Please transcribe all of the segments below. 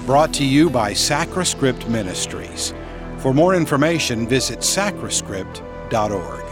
brought to you by Sacrascript Ministries. For more information, visit sacrascript.org.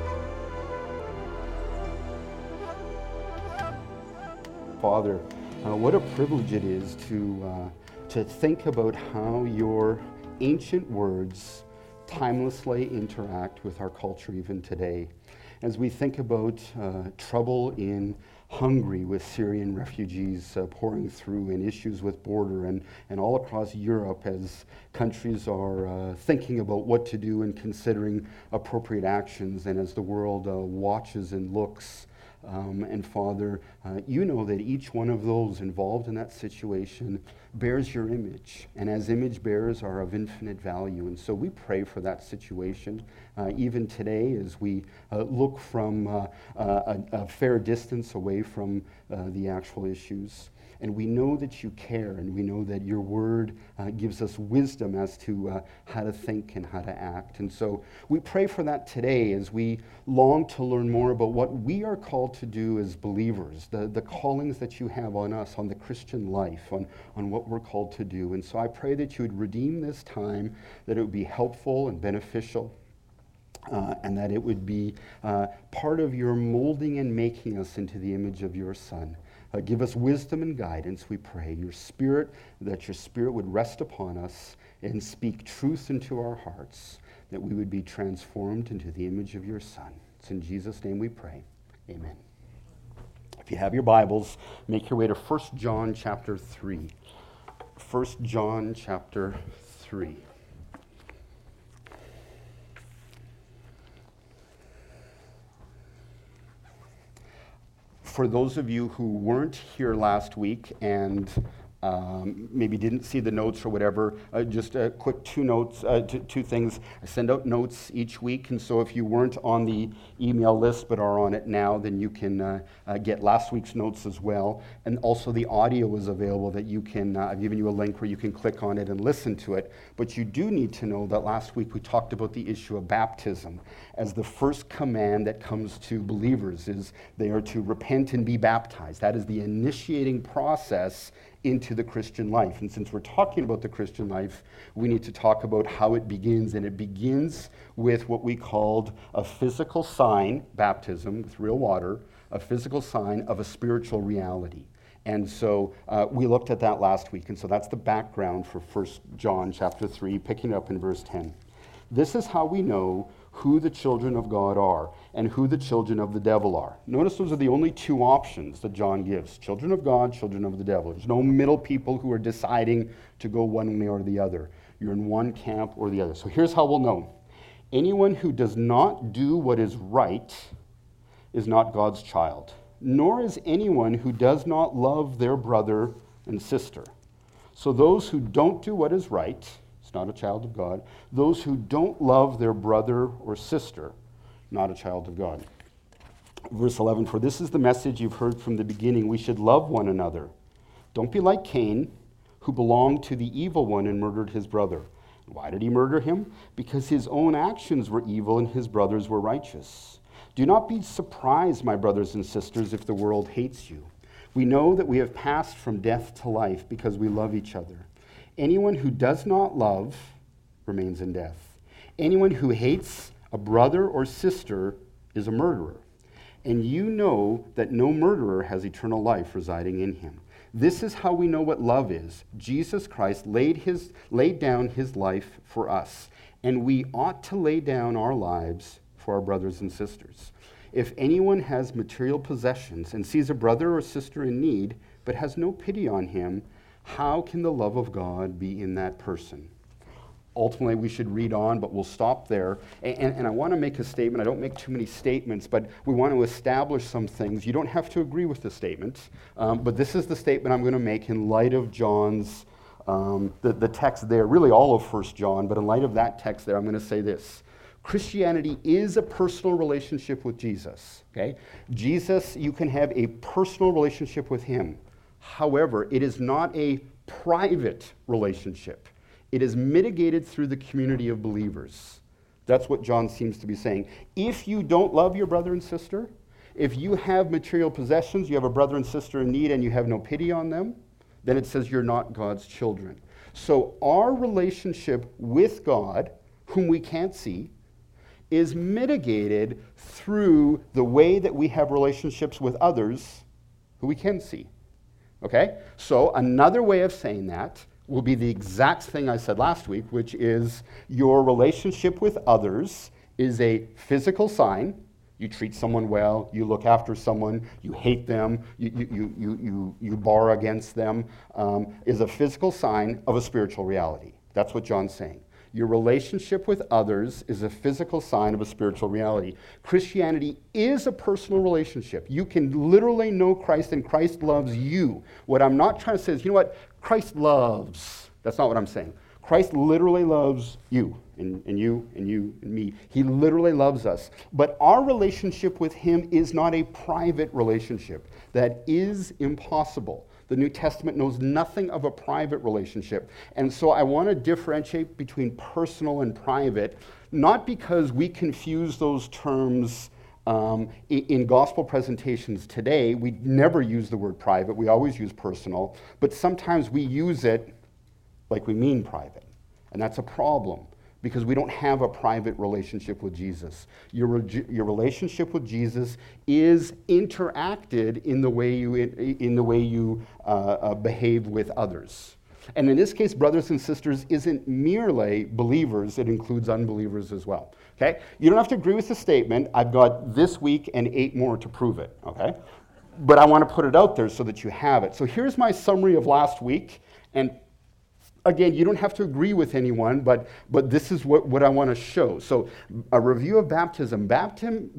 Father, what a privilege it is to think about how your ancient words timelessly interact with our culture even today. As we think about trouble in Hungary with Syrian refugees pouring through, and issues with border and all across Europe as countries are thinking about what to do and considering appropriate actions, and as the world watches and looks. And Father, you know that each one of those involved in that situation bears your image, and as image bearers are of infinite value. And so we pray for that situation, even today as we look from a fair distance away from the actual issues. And we know that you care, and we know that your word gives us wisdom as to how to think and how to act. And so we pray for that today as we long to learn more about what we are called to do as believers, the callings that you have on us, on the Christian life, on what we're called to do. And so I pray that you would redeem this time, that it would be helpful and beneficial, and that it would be part of your molding and making us into the image of your Son. Give us wisdom and guidance, we pray. That your Spirit would rest upon us and speak truth into our hearts, that we would be transformed into the image of your Son. It's in Jesus' name we pray. Amen. If you have your Bibles, make your way to 1 John chapter 3. 1 John chapter 3. For those of you who weren't here last week and maybe didn't see the notes or whatever, just a quick two things. I send out notes each week, and so if you weren't on the email list but are on it now, then you can get last week's notes as well. And also the audio is available that you can, I've given you a link where you can click on it and listen to it. But you do need to know that last week we talked about the issue of baptism as the first command that comes to believers is they are to repent and be baptized. That is the initiating process into the Christian life. And since we're talking about the Christian life, we need to talk about how it begins. And it begins with what we called a physical sign, baptism with real water, a physical sign of a spiritual reality. And so we looked at that last week. And so that's the background for 1 John chapter 3, picking up in verse 10. This is how we know who the children of God are and who the children of the devil are. Notice those are the only two options that John gives. Children of God, children of the devil. There's no middle people who are deciding to go one way or the other. You're in one camp or the other. So here's how we'll know. Anyone who does not do what is right is not God's child, nor is anyone who does not love their brother and sister. So those who don't do what is right, it's not a child of God. Those who don't love their brother or sister, not a child of God. Verse 11, for this is the message you've heard from the beginning. We should love one another. Don't be like Cain, who belonged to the evil one and murdered his brother. Why did he murder him? Because his own actions were evil and his brothers were righteous. Do not be surprised, my brothers and sisters, if the world hates you. We know that we have passed from death to life because we love each other. Anyone who does not love remains in death. Anyone who hates a brother or sister is a murderer. And you know that no murderer has eternal life residing in him. This is how we know what love is. Jesus Christ laid down his life for us, and we ought to lay down our lives for our brothers and sisters. If anyone has material possessions and sees a brother or sister in need, but has no pity on him, how can the love of God be in that person? Ultimately, we should read on, but we'll stop there. And I want to make a statement. I don't make too many statements, but we want to establish some things. You don't have to agree with the statement, but this is the statement I'm going to make in light of John's, the text there, really all of 1 John, but in light of that text there, I'm going to say this. Christianity is a personal relationship with Jesus, okay? Jesus, you can have a personal relationship with him. However, it is not a private relationship. It is mitigated through the community of believers. That's what John seems to be saying. If you don't love your brother and sister, if you have material possessions, you have a brother and sister in need, and you have no pity on them, then it says you're not God's children. So our relationship with God, whom we can't see, is mitigated through the way that we have relationships with others who we can see. Okay? So another way of saying that will be the exact thing I said last week, which is your relationship with others is a physical sign. You treat someone well, you look after someone, you hate them, you bar against them, is a physical sign of a spiritual reality. That's what John's saying. Your relationship with others is a physical sign of a spiritual reality. Christianity is a personal relationship. You can literally know Christ and Christ loves you. What I'm not trying to say is, you know what? Christ loves. That's not what I'm saying. Christ literally loves you and you and you and me. He literally loves us. But our relationship with him is not a private relationship. That is impossible. The New Testament knows nothing of a private relationship. And so I want to differentiate between personal and private, not because we confuse those terms in gospel presentations today. We never use the word private. We always use personal. But sometimes we use it like we mean private. And that's a problem, because we don't have a private relationship with Jesus. Your relationship with Jesus is interacted in the way you behave with others. And in this case, brothers and sisters isn't merely believers, it includes unbelievers as well. Okay? You don't have to agree with the statement. I've got this week and 8 more to prove it. Okay? But I want to put it out there so that you have it. So here's my summary of last week. And again, you don't have to agree with anyone, but this is what I want to show. So a review of baptism. Baptism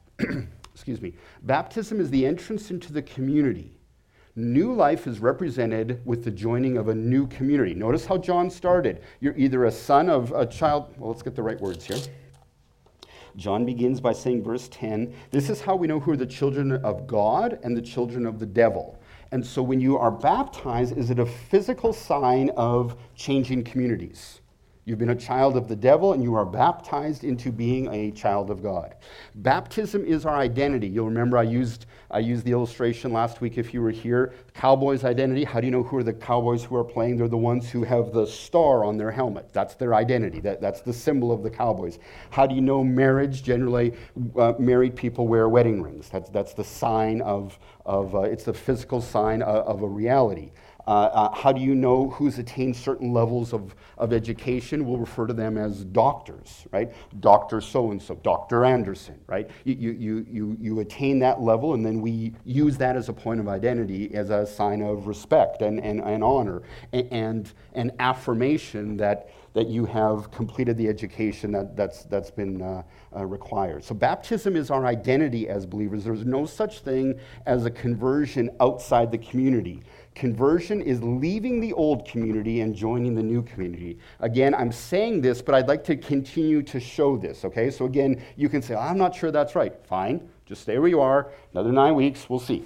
is the entrance into the community. New life is represented with the joining of a new community. Notice how John started. You're either a son of a child. Well, let's get the right words here. John begins by saying, verse 10, this is how we know who are the children of God and the children of the devil. And so when you are baptized, is it a physical sign of changing communities? You've been a child of the devil and you are baptized into being a child of God. Baptism is our identity. You'll remember I used the illustration last week if you were here. Cowboys' identity. How do you know who are the cowboys who are playing? They're the ones who have the star on their helmet. That's their identity. That's the symbol of the cowboys. How do you know marriage? Generally, married people wear wedding rings. That's the sign of it's the physical sign of a reality. How do you know who's attained certain levels of education? We'll refer to them as doctors, right? Dr. So-and-so, Dr. Anderson, right? You attain that level, and then we use that as a point of identity, as a sign of respect and honor, and an affirmation that you have completed the education that's been required. So baptism is our identity as believers. There's no such thing as a conversion outside the community. Conversion is leaving the old community and joining the new community. Again, I'm saying this, but I'd like to continue to show this, okay? So again, you can say, I'm not sure that's right. Fine, just stay where you are. Another 9 weeks, we'll see.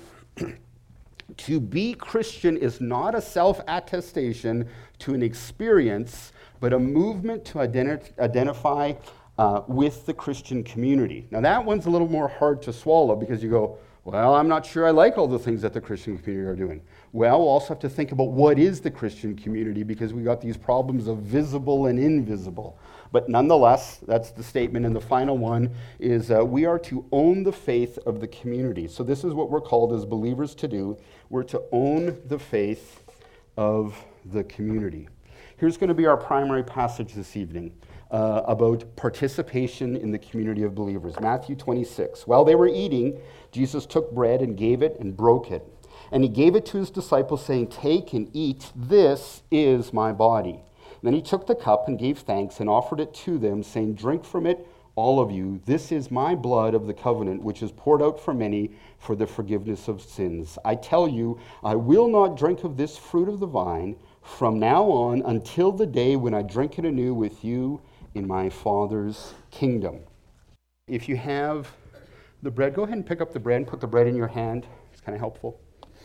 To be Christian is not a self-attestation to an experience, but a movement to identify with the Christian community. Now that one's a little more hard to swallow because you go, well, I'm not sure I like all the things that the Christian community are doing. Well, we'll also have to think about what is the Christian community, because we got these problems of visible and invisible. But nonetheless, that's the statement. And the final one is we are to own the faith of the community. So this is what we're called as believers to do. We're to own the faith of the community. Here's going to be our primary passage this evening about participation in the community of believers. Matthew 26. While they were eating, Jesus took bread and gave it and broke it. And he gave it to his disciples, saying, take and eat, this is my body. Then he took the cup and gave thanks and offered it to them, saying, drink from it, all of you. This is my blood of the covenant, which is poured out for many for the forgiveness of sins. I tell you, I will not drink of this fruit of the vine from now on until the day when I drink it anew with you in my Father's kingdom. If you have the bread, go ahead and pick up the bread and put the bread in your hand. It's kind of helpful.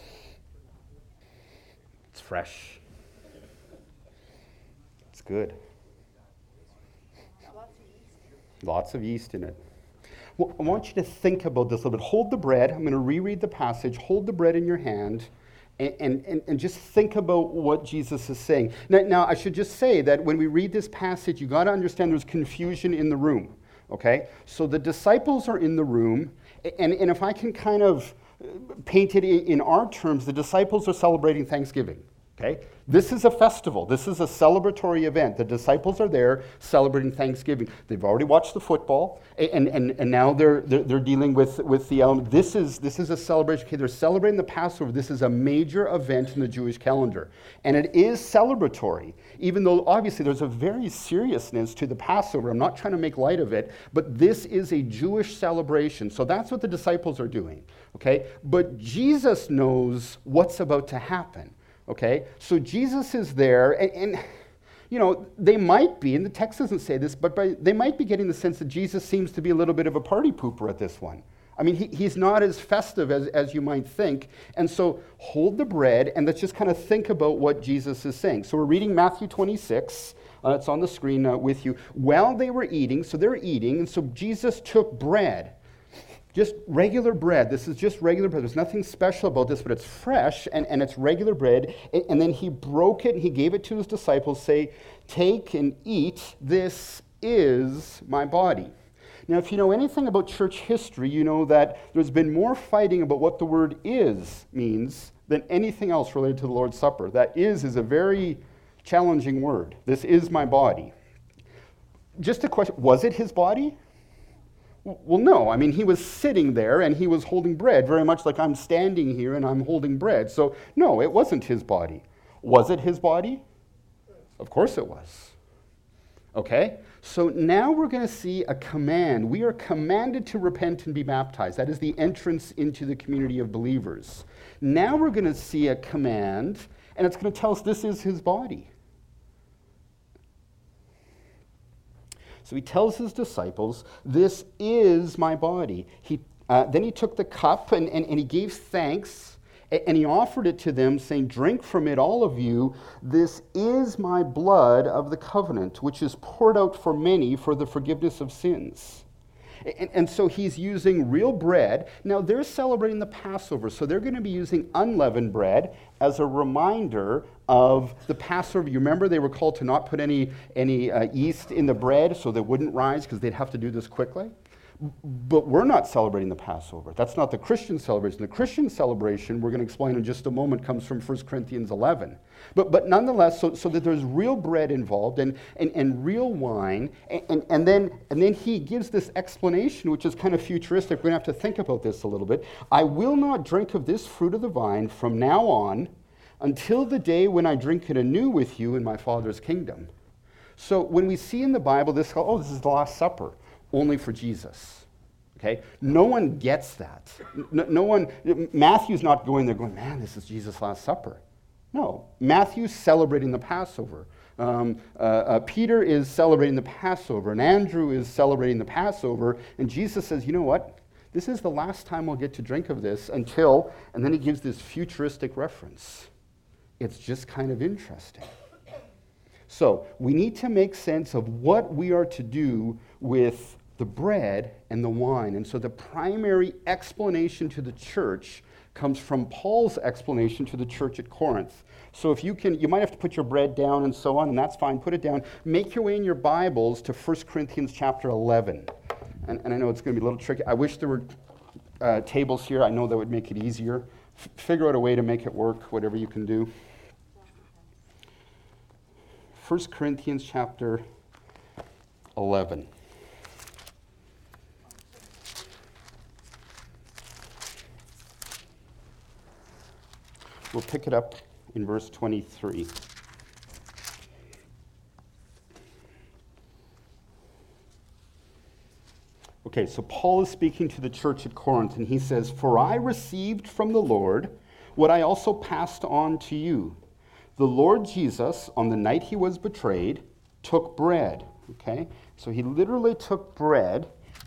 It's fresh. It's good. Lots of yeast in it. Well, I want you to think about this a little bit. Hold the bread. I'm going to reread the passage. Hold the bread in your hand and just think about what Jesus is saying. Now, I should just say that when we read this passage, you got to understand there's confusion in the room, okay? So the disciples are in the room, and if I can kind of paint it in our terms, the disciples are celebrating Thanksgiving, okay? This is a festival. This is a celebratory event. The disciples are there celebrating Thanksgiving. They've already watched the football, and now they're dealing with the element. This is a celebration. Okay, they're celebrating the Passover. This is a major event in the Jewish calendar, and it is celebratory. Even though obviously there's a very seriousness to the Passover. I'm not trying to make light of it, but this is a Jewish celebration. So that's what the disciples are doing. Okay, but Jesus knows what's about to happen. Okay, so Jesus is there, and you know, they might be, and the text doesn't say this, but they might be getting the sense that Jesus seems to be a little bit of a party pooper at this one. I mean, he's not as festive as you might think, and so hold the bread, and let's just kind of think about what Jesus is saying. So we're reading Matthew 26, it's on the screen with you. While they were eating, so they're eating, and so Jesus took bread. Just regular bread. This is just regular bread. There's nothing special about this, but it's fresh and it's regular bread. And then he broke it and he gave it to his disciples, say, take and eat. This is my body. Now, if you know anything about church history, you know that there's been more fighting about what the word is means than anything else related to the Lord's Supper. That is a very challenging word. This is my body. Just a question, was it his body? Well, no. I mean, he was sitting there and he was holding bread, very much like I'm standing here and I'm holding bread. So, no, it wasn't his body. Was it his body? Of course it was. Okay? So now we're going to see a command. We are commanded to repent and be baptized. That is the entrance into the community of believers. Now we're going to see a command, and it's going to tell us this is his body. So he tells his disciples, this is my body. Then he took the cup and he gave thanks and he offered it to them, saying, drink from it, all of you. This is my blood of the covenant, which is poured out for many for the forgiveness of sins. And so he's using real bread. Now they're celebrating the Passover, so they're going to be using unleavened bread as a reminder of the Passover. You remember they were called to not put any yeast in the bread so they wouldn't rise because they'd have to do this quickly. But we're not celebrating the Passover. That's not the Christian celebration. The Christian celebration, we're going to explain in just a moment, comes from 1 Corinthians 11. But nonetheless, so that there's real bread involved and real wine, and then he gives this explanation, which is kind of futuristic. We're going to have to think about this a little bit. I will not drink of this fruit of the vine from now on until the day when I drink it anew with you in my Father's kingdom. So when we see in the Bible this is the Last Supper, only for Jesus. Okay? No one gets that. No one, Matthew's not going there going, man, this is Jesus' Last Supper. No, Matthew's celebrating the Passover. Peter is celebrating the Passover, and Andrew is celebrating the Passover, and Jesus says, you know what? This is the last time I'll get to drink of this until, and then he gives this futuristic reference. It's just kind of interesting. So we need to make sense of what we are to do with the bread and the wine. And so the primary explanation to the church comes from Paul's explanation to the church at Corinth. So if you might have to put your bread down and so on, and that's fine, put it down. Make your way in your Bibles to 1 Corinthians chapter 11. And I know it's going to be a little tricky. I wish there were tables here. I know that would make it easier. Figure out a way to make it work, whatever you can do. 1 Corinthians chapter 11. We'll pick it up in verse 23. Okay, so Paul is speaking to the church at Corinth, and he says, for I received from the Lord what I also passed on to you. The Lord Jesus, on the night he was betrayed, took bread. Okay, so he literally took bread,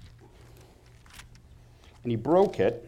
and he broke it.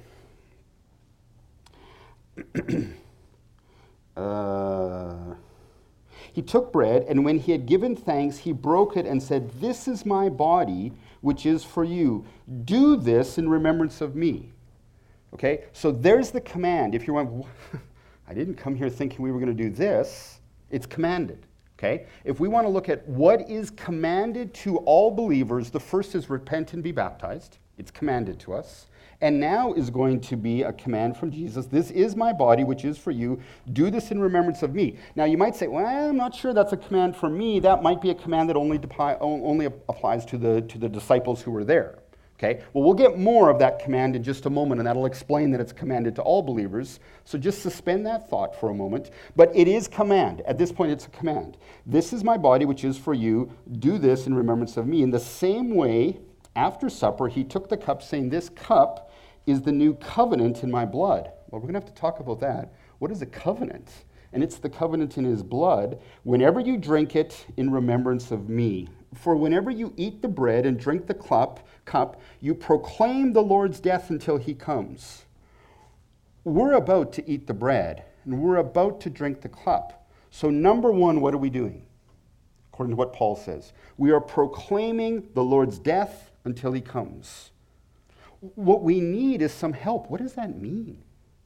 He took bread, and when he had given thanks, he broke it and said, this is my body, which is for you. Do this in remembrance of me. Okay, so there's the command. If you're wondering, I didn't come here thinking we were going to do this. It's commanded. Okay? If we want to look at what is commanded to all believers, the first is repent and be baptized. It's commanded to us. And now is going to be a command from Jesus. This is my body, which is for you. Do this in remembrance of me. Now you might say, well, I'm not sure that's a command for me. That might be a command that only applies to the disciples who were there. Okay? Well, we'll get more of that command in just a moment, and that'll explain that it's commanded to all believers. So just suspend that thought for a moment. But it is command. At this point, it's a command. This is my body, which is for you. Do this in remembrance of me. In the same way, after supper, he took the cup, saying, this cup is the new covenant in my blood. Well, we're going to have to talk about that. What is a covenant? And it's the covenant in his blood. Whenever you drink it, in remembrance of me. For whenever you eat the bread and drink the cup, you proclaim the Lord's death until he comes. We're about to eat the bread, and we're about to drink the cup. So number one, what are we doing? According to what Paul says, we are proclaiming the Lord's death until he comes. What we need is some help. What does that mean?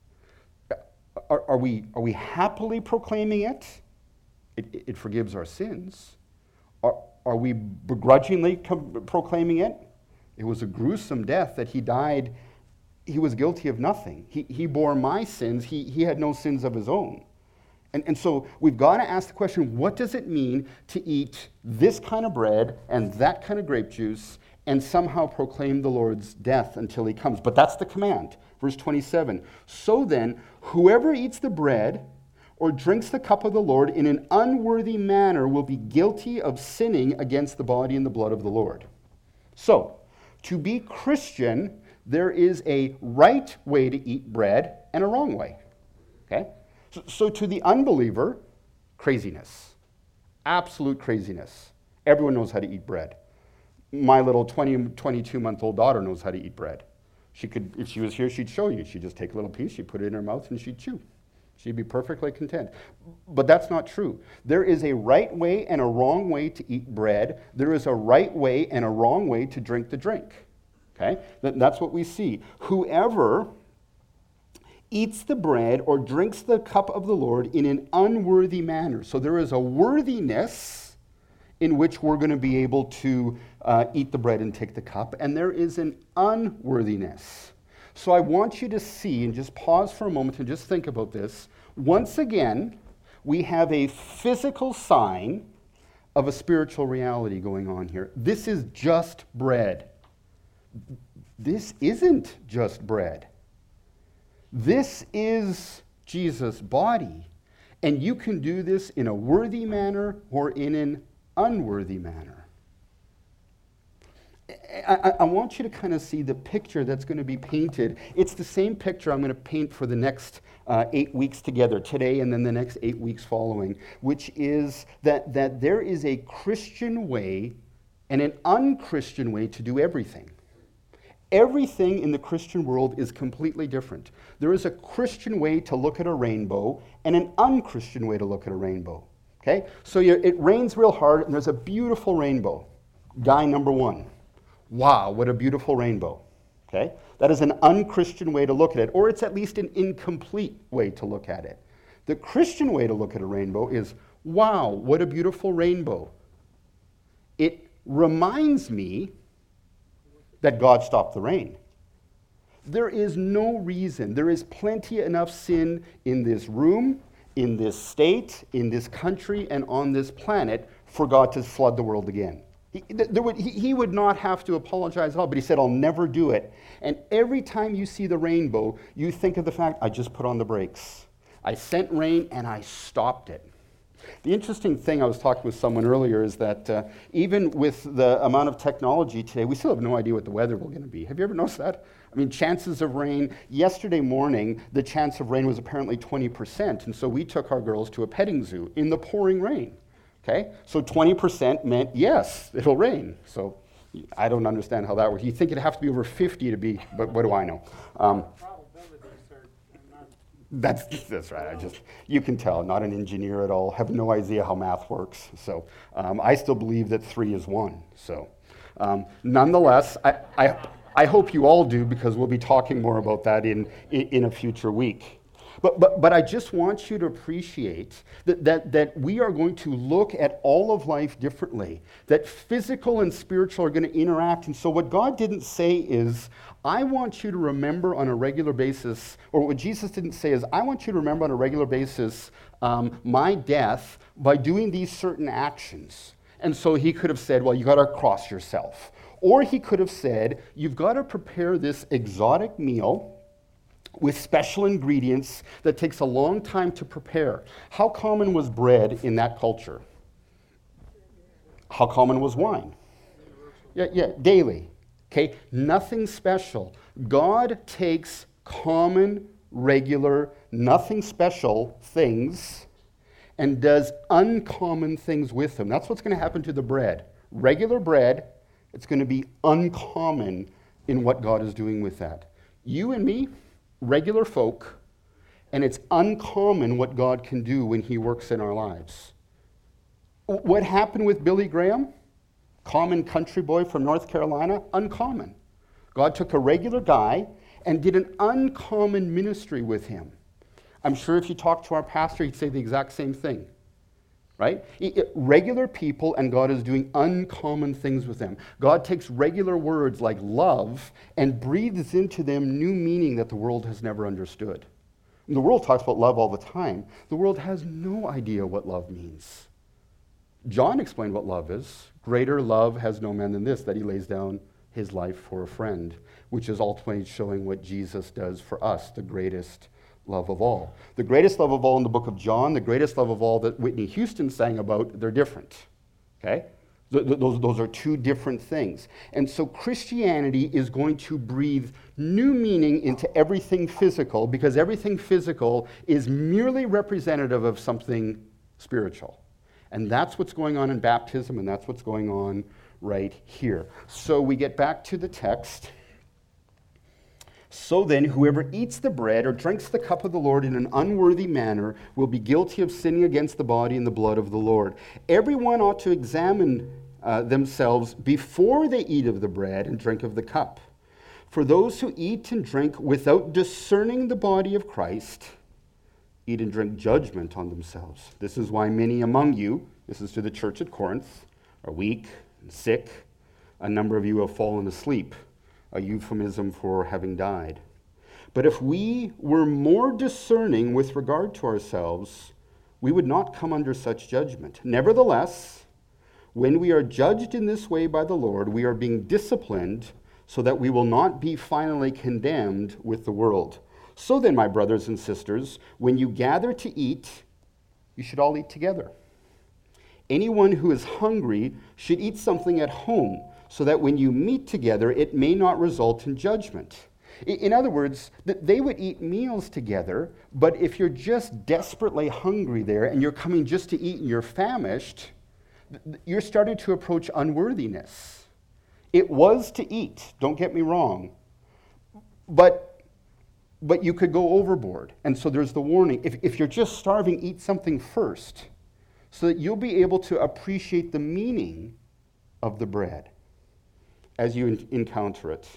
Are we happily proclaiming it? It forgives our sins. Are we begrudgingly proclaiming it? It was a gruesome death that he died. He was guilty of nothing. He bore my sins. He had no sins of his own. And so we've got to ask the question, what does it mean to eat this kind of bread and that kind of grape juice and somehow proclaim the Lord's death until he comes? But that's the command. Verse 27, so then, whoever eats the bread or drinks the cup of the Lord in an unworthy manner will be guilty of sinning against the body and the blood of the Lord. So, to be Christian, there is a right way to eat bread and a wrong way. Okay? So to the unbeliever, craziness. Absolute craziness. Everyone knows how to eat bread. My little 22-month-old daughter knows how to eat bread. She could, if she was here, she'd show you. She'd just take a little piece, she'd put it in her mouth, and she'd chew. She'd be perfectly content. But that's not true. There is a right way and a wrong way to eat bread. There is a right way and a wrong way to drink the drink. Okay? That's what we see. Whoever eats the bread or drinks the cup of the Lord in an unworthy manner. So there is a worthiness in which we're going to be able to eat the bread and take the cup, and there is an unworthiness. So I want you to see, and just pause for a moment and just think about this. Once again, we have a physical sign of a spiritual reality going on here. This is just bread. This isn't just bread. This is Jesus' body. And you can do this in a worthy manner or in an unworthy manner. I want you to kind of see the picture that's going to be painted. It's the same picture I'm going to paint for the next 8 weeks together, today and then the next 8 weeks following, which is that there is a Christian way and an unchristian way to do everything. Everything in the Christian world is completely different. There is a Christian way to look at a rainbow and an unchristian way to look at a rainbow. Okay? So it rains real hard and there's a beautiful rainbow. Guy number one. Wow, what a beautiful rainbow. Okay? That is an unchristian way to look at it, or it's at least an incomplete way to look at it. The Christian way to look at a rainbow is, wow, what a beautiful rainbow. It reminds me that God stopped the rain. There is no reason, there is plenty enough sin in this room, in this state, in this country, and on this planet for God to flood the world again. He would not have to apologize at all, but he said, I'll never do it. And every time you see the rainbow, you think of the fact, I just put on the brakes. I sent rain and I stopped it. The interesting thing, I was talking with someone earlier, is that even with the amount of technology today, we still have no idea what the weather will going to be. Have you ever noticed that? I mean, chances of rain. Yesterday morning, the chance of rain was apparently 20%, and so we took our girls to a petting zoo in the pouring rain. Okay? So 20% meant, yes, it'll rain. So I don't understand how that works. You think it'd have to be over 50 to be, but what do I know? That's right. You can tell, not an engineer at all, have no idea how math works. So I still believe that 3 is 1. So nonetheless, I hope you all do, because we'll be talking more about that in a future week. But I just want you to appreciate that we are going to look at all of life differently, that physical and spiritual are going to interact. And so what God didn't say is, I want you to remember on a regular basis, or what Jesus didn't say is, I want you to remember on a regular basis my death by doing these certain actions. And so he could have said, well, you got to cross yourself. Or he could have said, you've got to prepare this exotic meal with special ingredients that takes a long time to prepare. How common was bread in that culture? How common was wine? Yeah, daily. Okay, nothing special. God takes common, regular, nothing special things and does uncommon things with them. That's what's going to happen to the bread. Regular bread, it's going to be uncommon in what God is doing with that. You and me, regular folk, and it's uncommon what God can do when he works in our lives. What happened with Billy Graham? Common country boy from North Carolina? Uncommon. God took a regular guy and did an uncommon ministry with him. I'm sure if you talk to our pastor, he'd say the exact same thing. Right? Regular people, and God is doing uncommon things with them. God takes regular words like love and breathes into them new meaning that the world has never understood. And the world talks about love all the time. The world has no idea what love means. John explained what love is. Greater love has no man than this, that he lays down his life for a friend, which is ultimately showing what Jesus does for us, the greatest love of all. The greatest love of all in the book of John, the greatest love of all that Whitney Houston sang about, they're different. Okay? Those are two different things. And so Christianity is going to breathe new meaning into everything physical, because everything physical is merely representative of something spiritual. And that's what's going on in baptism, and that's what's going on right here. So we get back to the text. So then, whoever eats the bread or drinks the cup of the Lord in an unworthy manner will be guilty of sinning against the body and the blood of the Lord. Everyone ought to examine themselves before they eat of the bread and drink of the cup. For those who eat and drink without discerning the body of Christ eat and drink judgment on themselves. This is why many among you, this is to the church at Corinth, are weak and sick. A number of you have fallen asleep, a euphemism for having died. But if we were more discerning with regard to ourselves, we would not come under such judgment. Nevertheless, when we are judged in this way by the Lord, we are being disciplined so that we will not be finally condemned with the world. So then, my brothers and sisters, when you gather to eat, you should all eat together. Anyone who is hungry should eat something at home, so that when you meet together, it may not result in judgment. In other words, they would eat meals together, but if you're just desperately hungry there and you're coming just to eat and you're famished, you're starting to approach unworthiness. It was to eat, don't get me wrong, but you could go overboard. And so there's the warning. If you're just starving, eat something first, so that you'll be able to appreciate the meaning of the bread as you encounter it.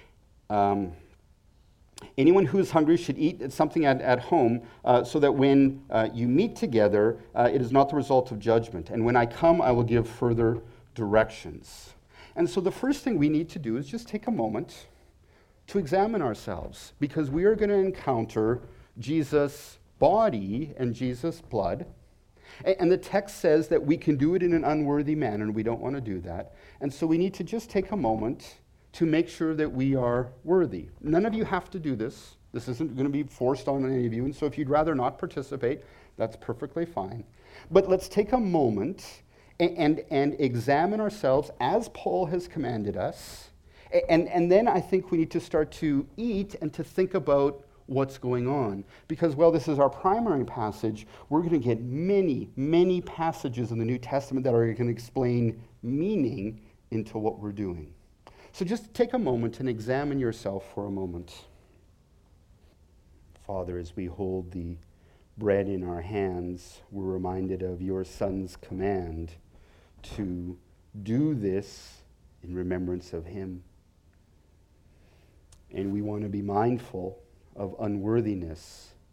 Anyone who is hungry should eat something at home, so that when you meet together, it is not the result of judgment. And when I come, I will give further directions. And so the first thing we need to do is just take a moment to examine ourselves, because we are going to encounter Jesus' body and Jesus' blood. And the text says that we can do it in an unworthy manner, and we don't want to do that. And so we need to just take a moment to make sure that we are worthy. None of you have to do this. This isn't going to be forced on any of you. And so if you'd rather not participate, that's perfectly fine. But let's take a moment and examine ourselves as Paul has commanded us. And then I think we need to start to eat and to think about what's going on. Because, well, this is our primary passage. We're going to get many, many passages in the New Testament that are going to explain meaning into what we're doing. So just take a moment and examine yourself for a moment. Father, as we hold the bread in our hands, we're reminded of your Son's command to do this in remembrance of him. And we want to be mindful of unworthiness,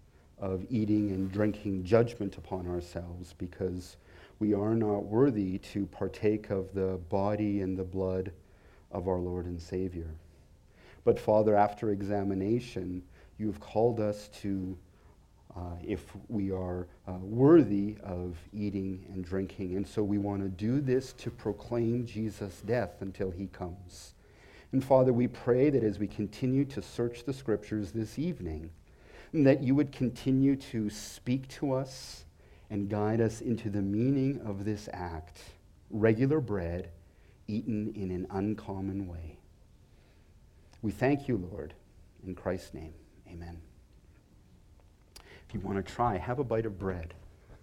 of eating and drinking judgment upon ourselves, because we are not worthy to partake of the body and the blood of our Lord and Savior. But Father, after examination, you've called us to, if we are worthy of eating and drinking. And so we want to do this to proclaim Jesus' death until he comes. And Father, we pray that as we continue to search the scriptures this evening, that you would continue to speak to us and guide us into the meaning of this act, regular bread eaten in an uncommon way. We thank you, Lord, in Christ's name, amen. If you want to try, have a bite of bread.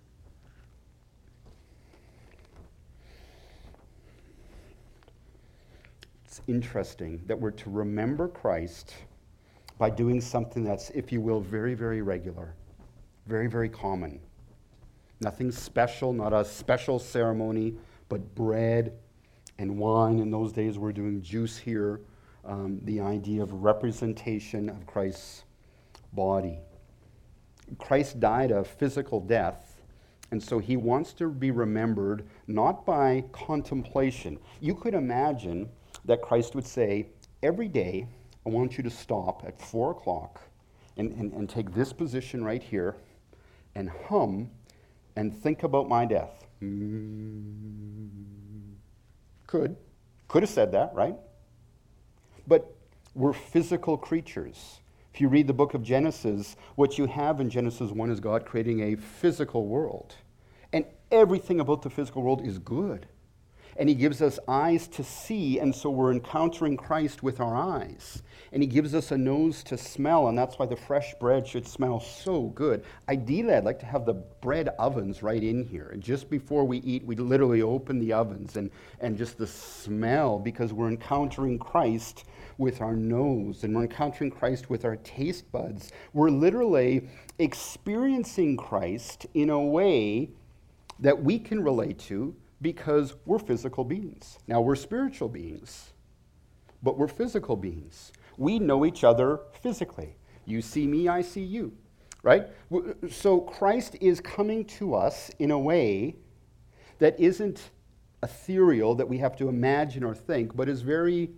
It's interesting that we're to remember Christ by doing something that's, if you will, very, very regular, very, very common. Nothing special, not a special ceremony, but bread and wine. In those days, we're doing juice here, the idea of representation of Christ's body. Christ died a physical death, and so he wants to be remembered not by contemplation. You could imagine that Christ would say, every day, I want you to stop at 4 o'clock and take this position right here and hum and think about my death. Could have said that, right? But we're physical creatures. If you read the book of Genesis, what you have in Genesis 1 is God creating a physical world. And everything about the physical world is good. And he gives us eyes to see, and so we're encountering Christ with our eyes. And he gives us a nose to smell, and that's why the fresh bread should smell so good. Ideally, I'd like to have the bread ovens right in here. And just before we eat, we literally open the ovens, and just the smell, because we're encountering Christ with our nose, and we're encountering Christ with our taste buds. We're literally experiencing Christ in a way that we can relate to, because we're physical beings. Now, we're spiritual beings, but we're physical beings. We know each other physically. You see me, I see you, right? So Christ is coming to us in a way that isn't ethereal, that we have to imagine or think, but is very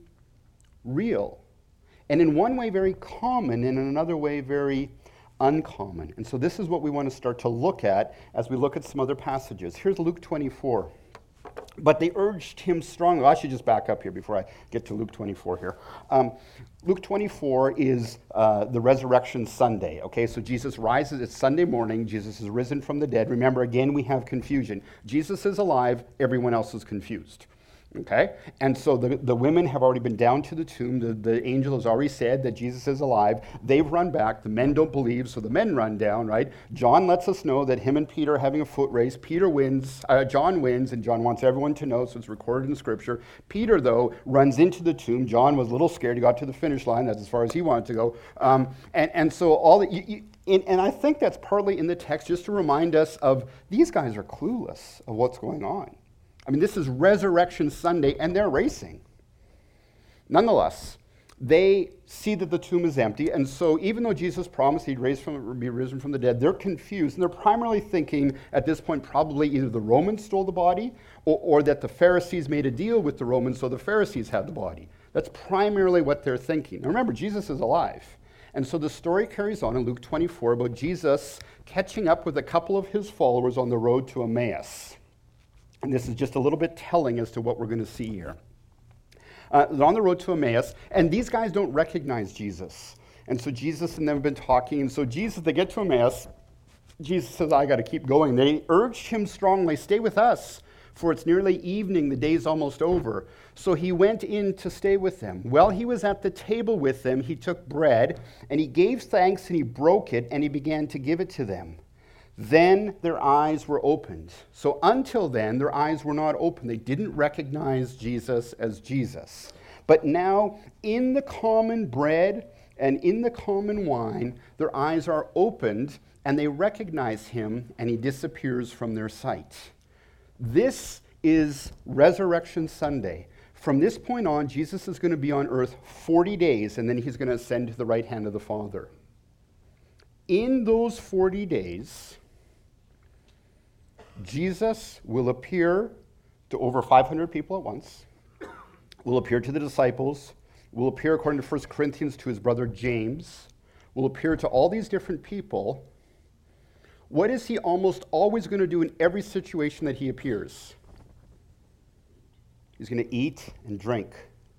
real. And in one way, very common, and in another way, very uncommon. And so this is what we want to start to look at as we look at some other passages. Here's Luke 24. But they urged him strongly. I should just back up here before I get to Luke 24 here. Luke 24 is the Resurrection Sunday. Okay, so Jesus rises. It's Sunday morning. Jesus is risen from the dead. Remember, again, we have confusion. Jesus is alive. Everyone else is confused. Okay, and so the women have already been down to the tomb. The angel has already said that Jesus is alive. They've run back. The men don't believe, so the men run down, right? John lets us know that him and Peter are having a foot race. John wins, and John wants everyone to know, so it's recorded in Scripture. Peter, though, runs into the tomb. John was a little scared. He got to the finish line. That's as far as he wanted to go. And so all and I think that's partly in the text just to remind us of these guys are clueless of what's going on. I mean, this is Resurrection Sunday, and they're racing. Nonetheless, they see that the tomb is empty, and so even though Jesus promised he'd be risen from the dead, they're confused, and they're primarily thinking at this point probably either the Romans stole the body or that the Pharisees made a deal with the Romans so the Pharisees had the body. That's primarily what they're thinking. Now remember, Jesus is alive. And so the story carries on in Luke 24 about Jesus catching up with a couple of his followers on the road to Emmaus. And this is just a little bit telling as to what we're going to see here. They're on the road to Emmaus, and these guys don't recognize Jesus. And so Jesus and them have been talking, and so they get to Emmaus. Jesus says, I got to keep going. They urged him strongly, stay with us, for it's nearly evening, the day's almost over. So he went in to stay with them. While he was at the table with them, he took bread, and he gave thanks, and he broke it, and he began to give it to them. Then their eyes were opened. So until then, their eyes were not open. They didn't recognize Jesus as Jesus. But now, in the common bread and in the common wine, their eyes are opened, and they recognize him, and he disappears from their sight. This is Resurrection Sunday. From this point on, Jesus is going to be on earth 40 days, and then he's going to ascend to the right hand of the Father. in those 40 days, Jesus will appear to over 500 people at once, will appear to the disciples, will appear, according to 1 Corinthians, to his brother James, will appear to all these different people. What is he almost always going to do in every situation that he appears? He's going to eat and drink.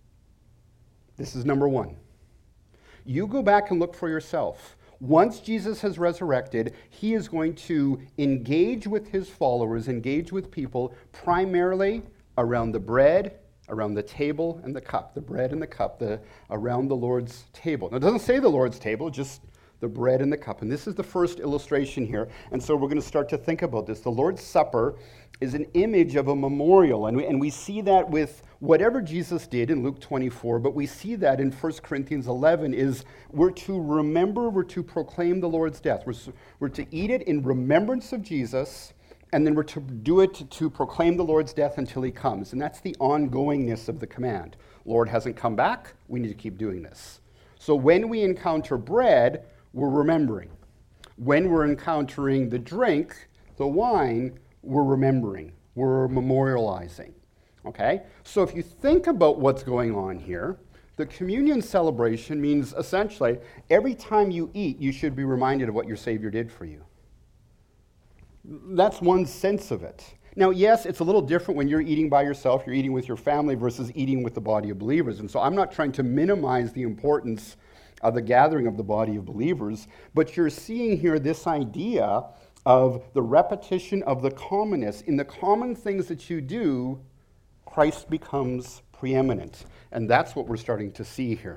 This is number one. You go back and look for yourself. Once Jesus has resurrected, he is going to engage with his followers, engage with people primarily around the bread, around the table and the cup. The bread and the cup, around the Lord's table. Now, it doesn't say the Lord's table, just the bread and the cup. And this is the first illustration here. And so we're going to start to think about this. The Lord's Supper is an image of a memorial. And we see that with whatever Jesus did in Luke 24, but we see that in 1 Corinthians 11 is we're to remember, we're to proclaim the Lord's death. We're to eat it in remembrance of Jesus, and then we're to do it to proclaim the Lord's death until he comes. And that's the ongoingness of the command. Lord hasn't come back, we need to keep doing this. So when we encounter bread, we're remembering. When we're encountering the drink, the wine, we're remembering. We're memorializing. Okay? So if you think about what's going on here, the communion celebration means essentially every time you eat, you should be reminded of what your Savior did for you. That's one sense of it. Now, yes, it's a little different when you're eating by yourself, you're eating with your family versus eating with the body of believers. And so I'm not trying to minimize the importance of the gathering of the body of believers, but you're seeing here this idea of the repetition of the commonness. In the common things that you do, Christ becomes preeminent. And that's what we're starting to see here.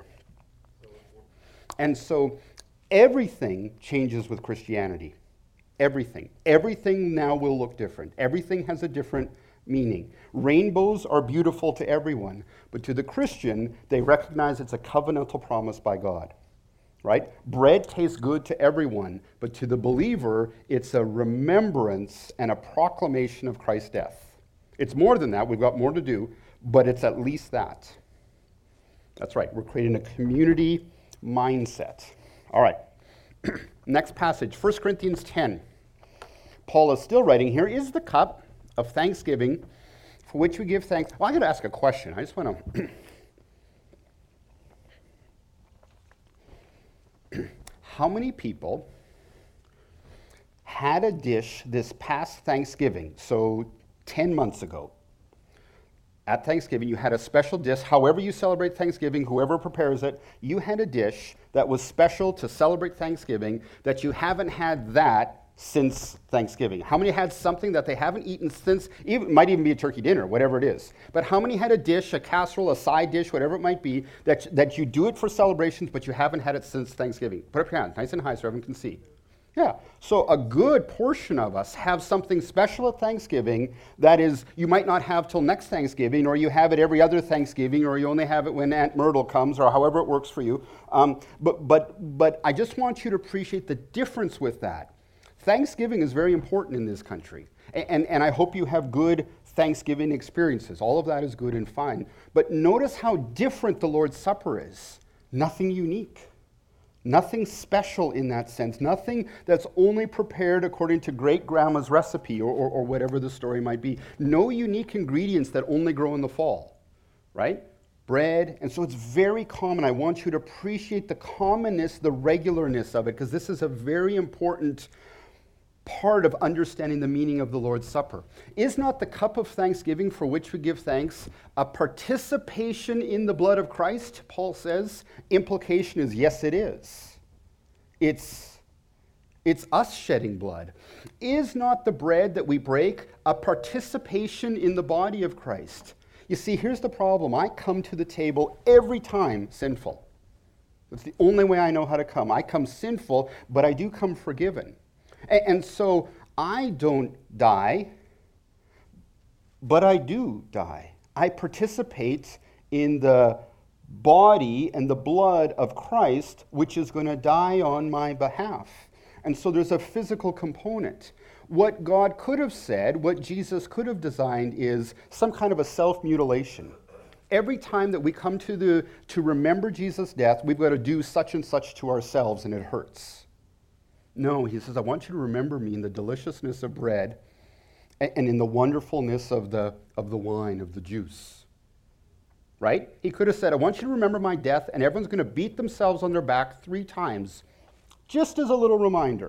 And so everything changes with Christianity. Everything. Everything now will look different. Everything has a different meaning. Rainbows are beautiful to everyone, but to the Christian, they recognize it's a covenantal promise by God. Right? Bread tastes good to everyone, but to the believer, it's a remembrance and a proclamation of Christ's death. It's more than that. We've got more to do, but it's at least that. That's right. We're creating a community mindset. All right. Next passage, 1 Corinthians 10. Paul is still writing here, is the cup of thanksgiving for which we give thanks. Well, I got to ask a question. I just want to... How many people had a dish this past Thanksgiving, so 10 months ago? At Thanksgiving, you had a special dish. However you celebrate Thanksgiving, whoever prepares it, you had a dish that was special to celebrate Thanksgiving that you haven't had that since Thanksgiving. How many had something that they haven't eaten since, it might even be a turkey dinner, whatever it is. But how many had a dish, a casserole, a side dish, whatever it might be, that you do it for celebrations, but you haven't had it since Thanksgiving? Put up your hand, nice and high so everyone can see. Yeah, so a good portion of us have something special at Thanksgiving that is, you might not have till next Thanksgiving, or you have it every other Thanksgiving, or you only have it when Aunt Myrtle comes, or however it works for you. But I just want you to appreciate the difference with that. Thanksgiving is very important in this country, and I hope you have good Thanksgiving experiences. All of that is good and fine. But notice how different the Lord's Supper is. Nothing unique. Nothing special in that sense. Nothing that's only prepared according to great-grandma's recipe or whatever the story might be. No unique ingredients that only grow in the fall, right? Bread. And so it's very common. I want you to appreciate the commonness, the regularness of it, because this is a very important part of understanding the meaning of the Lord's Supper. Is not the cup of thanksgiving for which we give thanks a participation in the blood of Christ, Paul says? Implication is, yes, it is. It's us shedding blood. Is not the bread that we break a participation in the body of Christ? You see, here's the problem. I come to the table every time sinful. That's the only way I know how to come. I come sinful, but I do come forgiven. And so I don't die, but I do die. I participate in the body and the blood of Christ, which is going to die on my behalf. And so there's a physical component. What God could have said, what Jesus could have designed is some kind of a self-mutilation. Every time that we come to remember Jesus' death, we've got to do such and such to ourselves, and it hurts. No, he says, I want you to remember me in the deliciousness of bread and in the wonderfulness of the wine, of the juice. Right? He could have said, I want you to remember my death, and everyone's going to beat themselves on their back 3 times, just as a little reminder.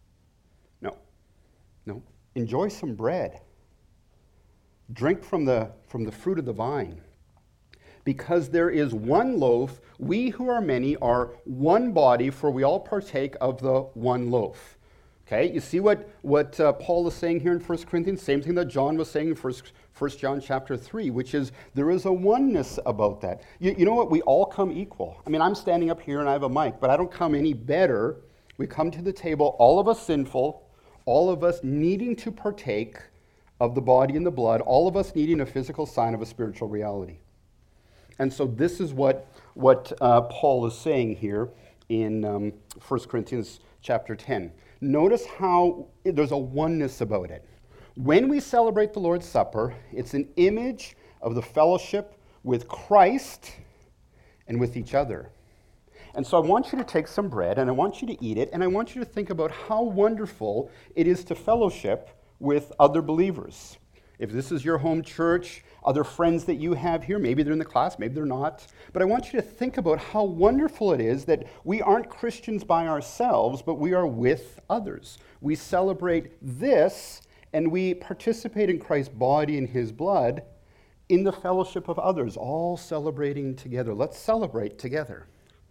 No. Enjoy some bread. Drink from the fruit of the vine. Because there is one loaf, we who are many are one body, for we all partake of the one loaf. Okay, you see what Paul is saying here in 1 Corinthians? Same thing that John was saying in 1 John chapter 3, which is there is a oneness about that. You know what? We all come equal. I mean, I'm standing up here and I have a mic, but I don't come any better. We come to the table, all of us sinful, all of us needing to partake of the body and the blood, all of us needing a physical sign of a spiritual reality. And so this is what Paul is saying here in 1 Corinthians chapter 10. Notice how there's a oneness about it. When we celebrate the Lord's Supper, it's an image of the fellowship with Christ and with each other. And so I want you to take some bread, and I want you to eat it, and I want you to think about how wonderful it is to fellowship with other believers. If this is your home church, other friends that you have here, maybe they're in the class, maybe they're not. But I want you to think about how wonderful it is that we aren't Christians by ourselves, but we are with others. We celebrate this, and we participate in Christ's body and his blood in the fellowship of others, all celebrating together. Let's celebrate together.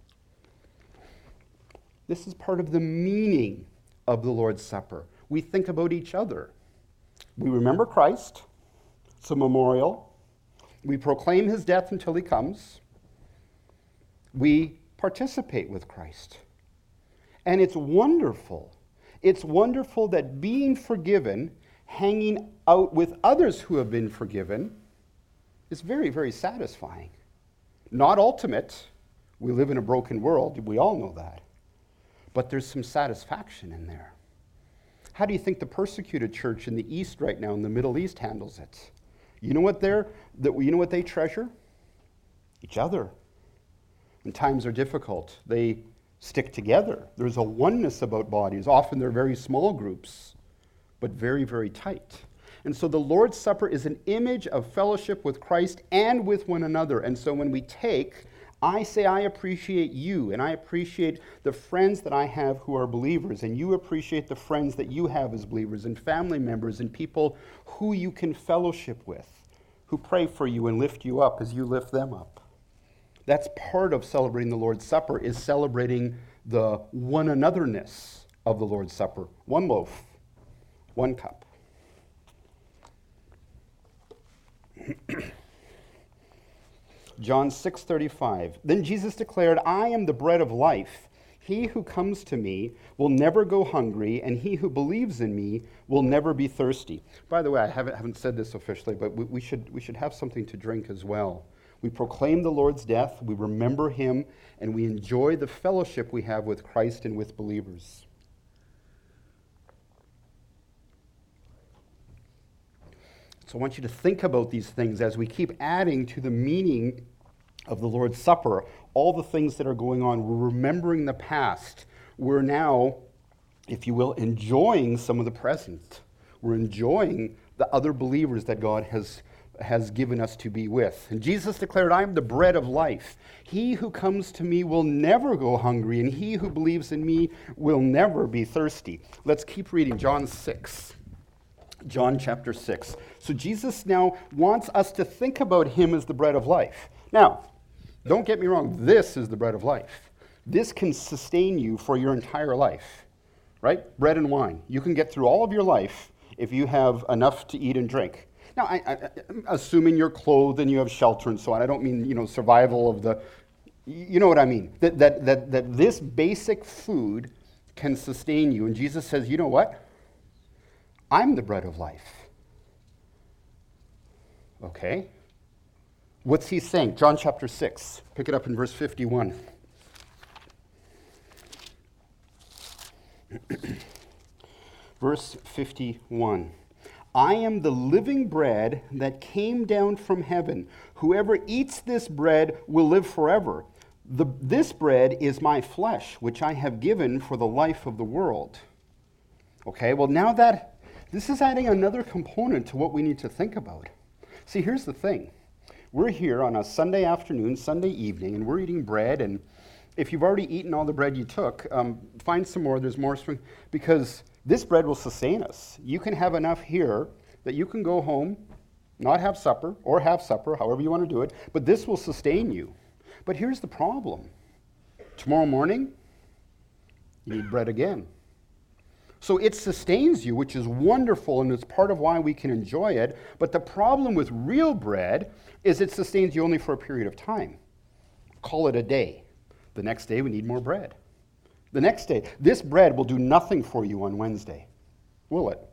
This is part of the meaning of the Lord's Supper. We think about each other. We remember Christ. It's a memorial. We proclaim his death until he comes. We participate with Christ. And it's wonderful. It's wonderful that being forgiven, hanging out with others who have been forgiven, is very, very satisfying. Not ultimate. We live in a broken world. We all know that. But there's some satisfaction in there. How do you think the persecuted church in the East right now, in the Middle East, handles it? You know what they treasure? Each other. When times are difficult, they stick together. There's a oneness about bodies. Often they're very small groups, but very, very tight. And so the Lord's Supper is an image of fellowship with Christ and with one another. And so when we take, I say I appreciate you, and I appreciate the friends that I have who are believers, and you appreciate the friends that you have as believers, and family members, and people who you can fellowship with, who pray for you and lift you up as you lift them up. That's part of celebrating the Lord's Supper, is celebrating the one anotherness of the Lord's Supper. One loaf, one cup. John 6:35. Then Jesus declared, I am the bread of life. He who comes to me will never go hungry, and he who believes in me will never be thirsty. By the way, I haven't said this officially, but we should have something to drink as well. We proclaim the Lord's death, we remember him, and we enjoy the fellowship we have with Christ and with believers. So I want you to think about these things as we keep adding to the meaning of the Lord's Supper, all the things that are going on. We're remembering the past. We're now, if you will, enjoying some of the present. We're enjoying the other believers that God has given us to be with. And Jesus declared, I am the bread of life. He who comes to me will never go hungry, and he who believes in me will never be thirsty. Let's keep reading John 6. John chapter 6. So Jesus now wants us to think about him as the bread of life. Now, don't get me wrong, this is the bread of life. This can sustain you for your entire life, right? Bread and wine. You can get through all of your life if you have enough to eat and drink. Now, I'm assuming you're clothed and you have shelter and so on. I don't mean, survival of the, you know what I mean? That this basic food can sustain you. And Jesus says, you know what? I'm the bread of life. Okay. What's he saying? John chapter 6. Pick it up in verse 51. Verse 51. I am the living bread that came down from heaven. Whoever eats this bread will live forever. This bread is my flesh, which I have given for the life of the world. Okay, well now that, this is adding another component to what we need to think about. See, here's the thing. We're here on a Sunday afternoon, Sunday evening, and we're eating bread, and if you've already eaten all the bread you took, find some more, there's more, because this bread will sustain us. You can have enough here that you can go home, not have supper, or have supper, however you want to do it, but this will sustain you. But here's the problem. Tomorrow morning, you need bread again. So it sustains you, which is wonderful, and it's part of why we can enjoy it. But the problem with real bread is it sustains you only for a period of time. Call it a day. The next day, we need more bread. The next day, this bread will do nothing for you on Wednesday, will it?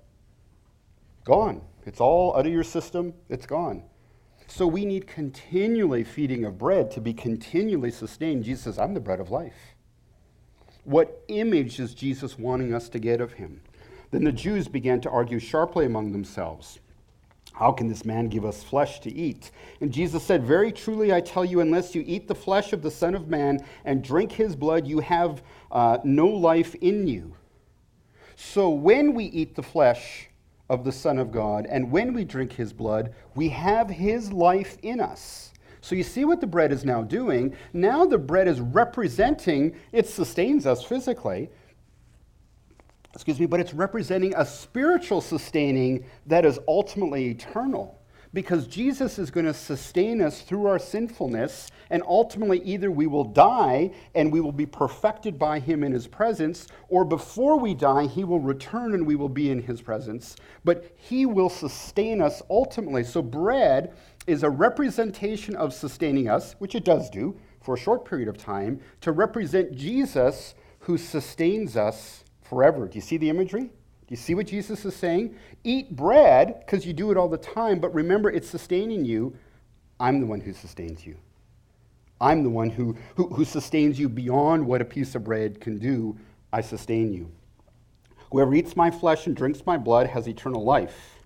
Gone. It's all out of your system. It's gone. So we need continually feeding of bread to be continually sustained. Jesus says, I'm the bread of life. What image is Jesus wanting us to get of him? Then the Jews began to argue sharply among themselves. How can this man give us flesh to eat? And Jesus said, very truly I tell you, unless you eat the flesh of the Son of Man and drink his blood, you have no life in you. So when we eat the flesh of the Son of God, and when we drink his blood, we have his life in us. So you see what the bread is now doing. Now the bread is representing, it sustains us physically, but it's representing a spiritual sustaining that is ultimately eternal. Because Jesus is going to sustain us through our sinfulness, and ultimately either we will die and we will be perfected by him in his presence, or before we die, he will return and we will be in his presence. But he will sustain us ultimately. So bread is a representation of sustaining us, which it does do for a short period of time, to represent Jesus who sustains us forever. Do you see the imagery? Do you see what Jesus is saying? Eat bread, because you do it all the time, but remember, it's sustaining you. I'm the one who sustains you. I'm the one who sustains you beyond what a piece of bread can do. I sustain you. Whoever eats my flesh and drinks my blood has eternal life.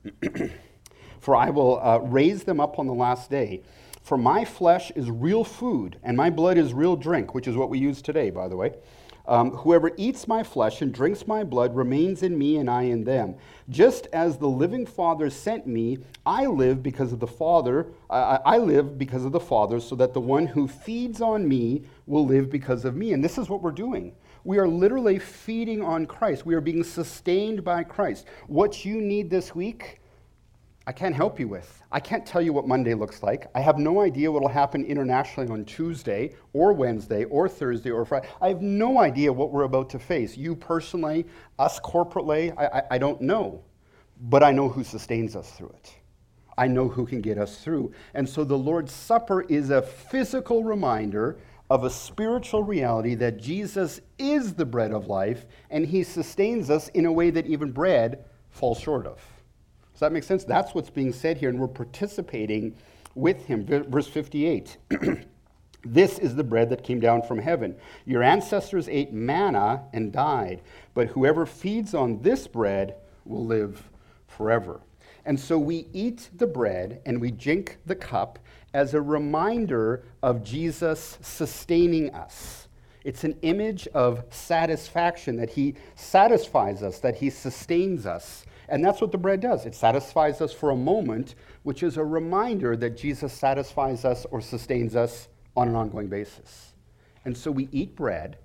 For I will raise them up on the last day. For my flesh is real food, and my blood is real drink, which is what we use today, by the way. Whoever eats my flesh and drinks my blood remains in me and I in them. Just as the living Father sent me, I live because of the Father. I live because of the Father, so that the one who feeds on me will live because of me. And this is what we're doing. We are literally feeding on Christ. We are being sustained by Christ. What you need this week, I can't help you with. I can't tell you what Monday looks like. I have no idea what will happen internationally on Tuesday or Wednesday or Thursday or Friday. I have no idea what we're about to face. You personally, us corporately, I don't know. But I know who sustains us through it. I know who can get us through. And so the Lord's Supper is a physical reminder of a spiritual reality that Jesus is the bread of life, and he sustains us in a way that even bread falls short of. Does that make sense? That's what's being said here, and we're participating with him. Verse 58. This is the bread that came down from heaven. Your ancestors ate manna and died, but whoever feeds on this bread will live forever. And so we eat the bread and we drink the cup as a reminder of Jesus sustaining us. It's an image of satisfaction, that he satisfies us, that he sustains us. And that's what the bread does. It satisfies us for a moment, which is a reminder that Jesus satisfies us or sustains us on an ongoing basis. And so we eat bread,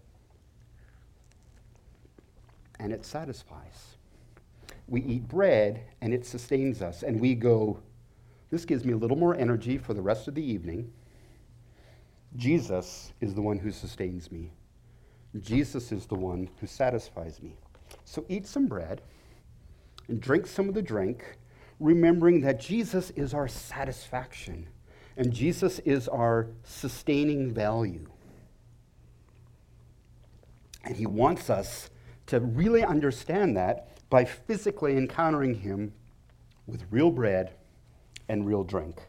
and it satisfies. We eat bread, and it sustains us. And we go, this gives me a little more energy for the rest of the evening. Jesus is the one who sustains me. Jesus is the one who satisfies me. So eat some bread and drink some of the drink, remembering that Jesus is our satisfaction and Jesus is our sustaining value. And he wants us to really understand that by physically encountering him with real bread and real drink.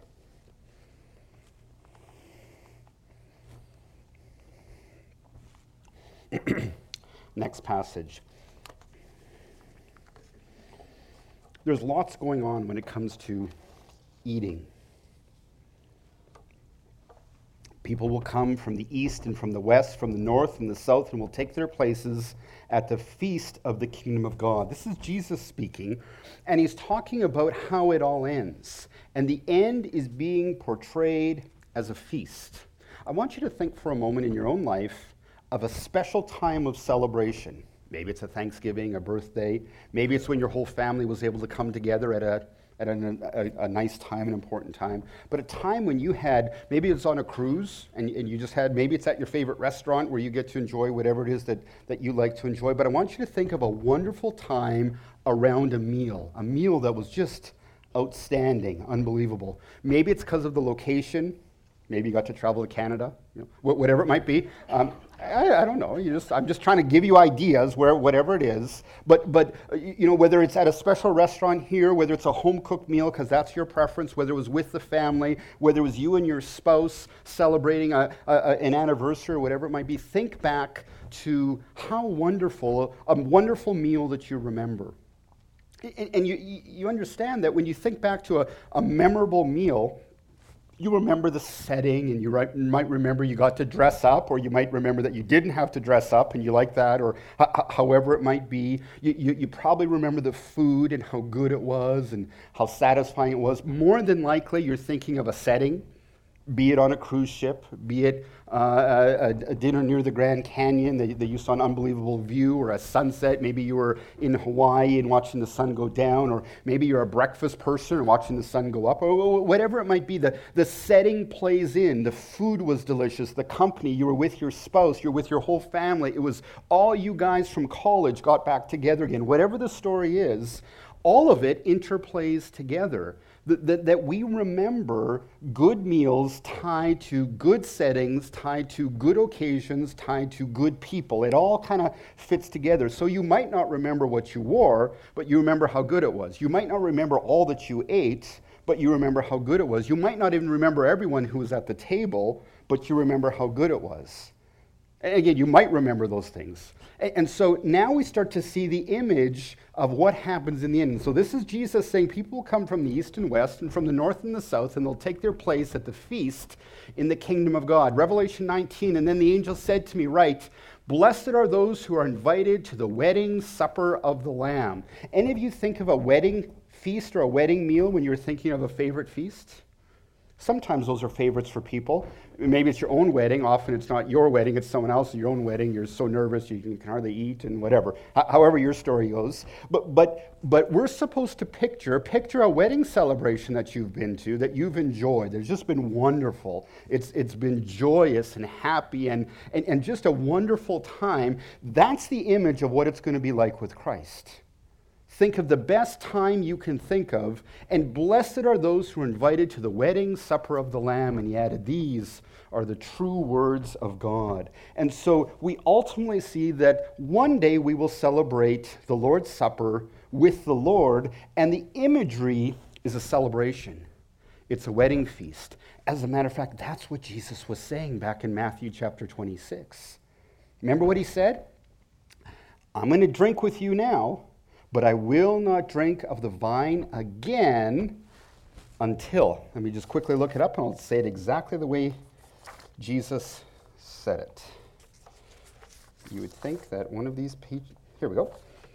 Next passage. There's lots going on when it comes to eating. People will come from the east and from the west, from the north and the south, and will take their places at the feast of the kingdom of God. This is Jesus speaking, and he's talking about how it all ends. And the end is being portrayed as a feast. I want you to think for a moment in your own life of a special time of celebration. Maybe it's a Thanksgiving, a birthday. Maybe it's when your whole family was able to come together at a nice time, an important time. But a time when you had, maybe it's on a cruise, and you just had, maybe it's at your favorite restaurant where you get to enjoy whatever it is that you like to enjoy. But I want you to think of a wonderful time around a meal that was just outstanding, unbelievable. Maybe it's because of the location. Maybe you got to travel to Canada, whatever it might be. I don't know. I'm just trying to give you ideas where whatever it is. But whether it's at a special restaurant here, whether it's a home cooked meal because that's your preference, whether it was with the family, whether it was you and your spouse celebrating an anniversary or whatever it might be, think back to how wonderful a wonderful meal that you remember. And you understand that when you think back to a memorable meal, you remember the setting, and you might remember you got to dress up, or you might remember that you didn't have to dress up and you like that, or however it might be. You probably remember the food and how good it was and how satisfying it was. More than likely, you're thinking of a setting, be it on a cruise ship, be it a dinner near the Grand Canyon that you saw an unbelievable view, or a sunset. Maybe you were in Hawaii and watching the sun go down, or maybe you're a breakfast person and watching the sun go up, or whatever it might be. The setting plays in. The food was delicious. The company, you were with your spouse, you're with your whole family. It was all you guys from college got back together again. Whatever the story is, all of it interplays together. That we remember good meals tied to good settings, tied to good occasions, tied to good people. It all kind of fits together. So you might not remember what you wore, but you remember how good it was. You might not remember all that you ate, but you remember how good it was. You might not even remember everyone who was at the table, but you remember how good it was. And again, you might remember those things. And so now we start to see the image of what happens in the end. And so this is Jesus saying people will come from the east and west and from the north and the south, and they'll take their place at the feast in the kingdom of God. Revelation 19, and then the angel said to me, "Write, blessed are those who are invited to the wedding supper of the Lamb." Any of you think of a wedding feast or a wedding meal when you're thinking of a favorite feast? Sometimes those are favorites for people. Maybe it's your own wedding. Often it's not your wedding, it's someone else's. Your own wedding, you're so nervous you can hardly eat and whatever. However your story goes. But we're supposed to picture a wedding celebration that you've been to, that you've enjoyed. It's just been wonderful. It's been joyous and happy and just a wonderful time. That's the image of what it's going to be like with Christ. Think of the best time you can think of, and blessed are those who are invited to the wedding supper of the Lamb. And he added, these are the true words of God. And so we ultimately see that one day we will celebrate the Lord's Supper with the Lord, and the imagery is a celebration. It's a wedding feast. As a matter of fact, that's what Jesus was saying back in Matthew chapter 26. Remember what he said? I'm going to drink with you now, but I will not drink of the vine again until. Let me just quickly look it up, and I'll say it exactly the way Jesus said it. You would think that one of these pages. Here we go.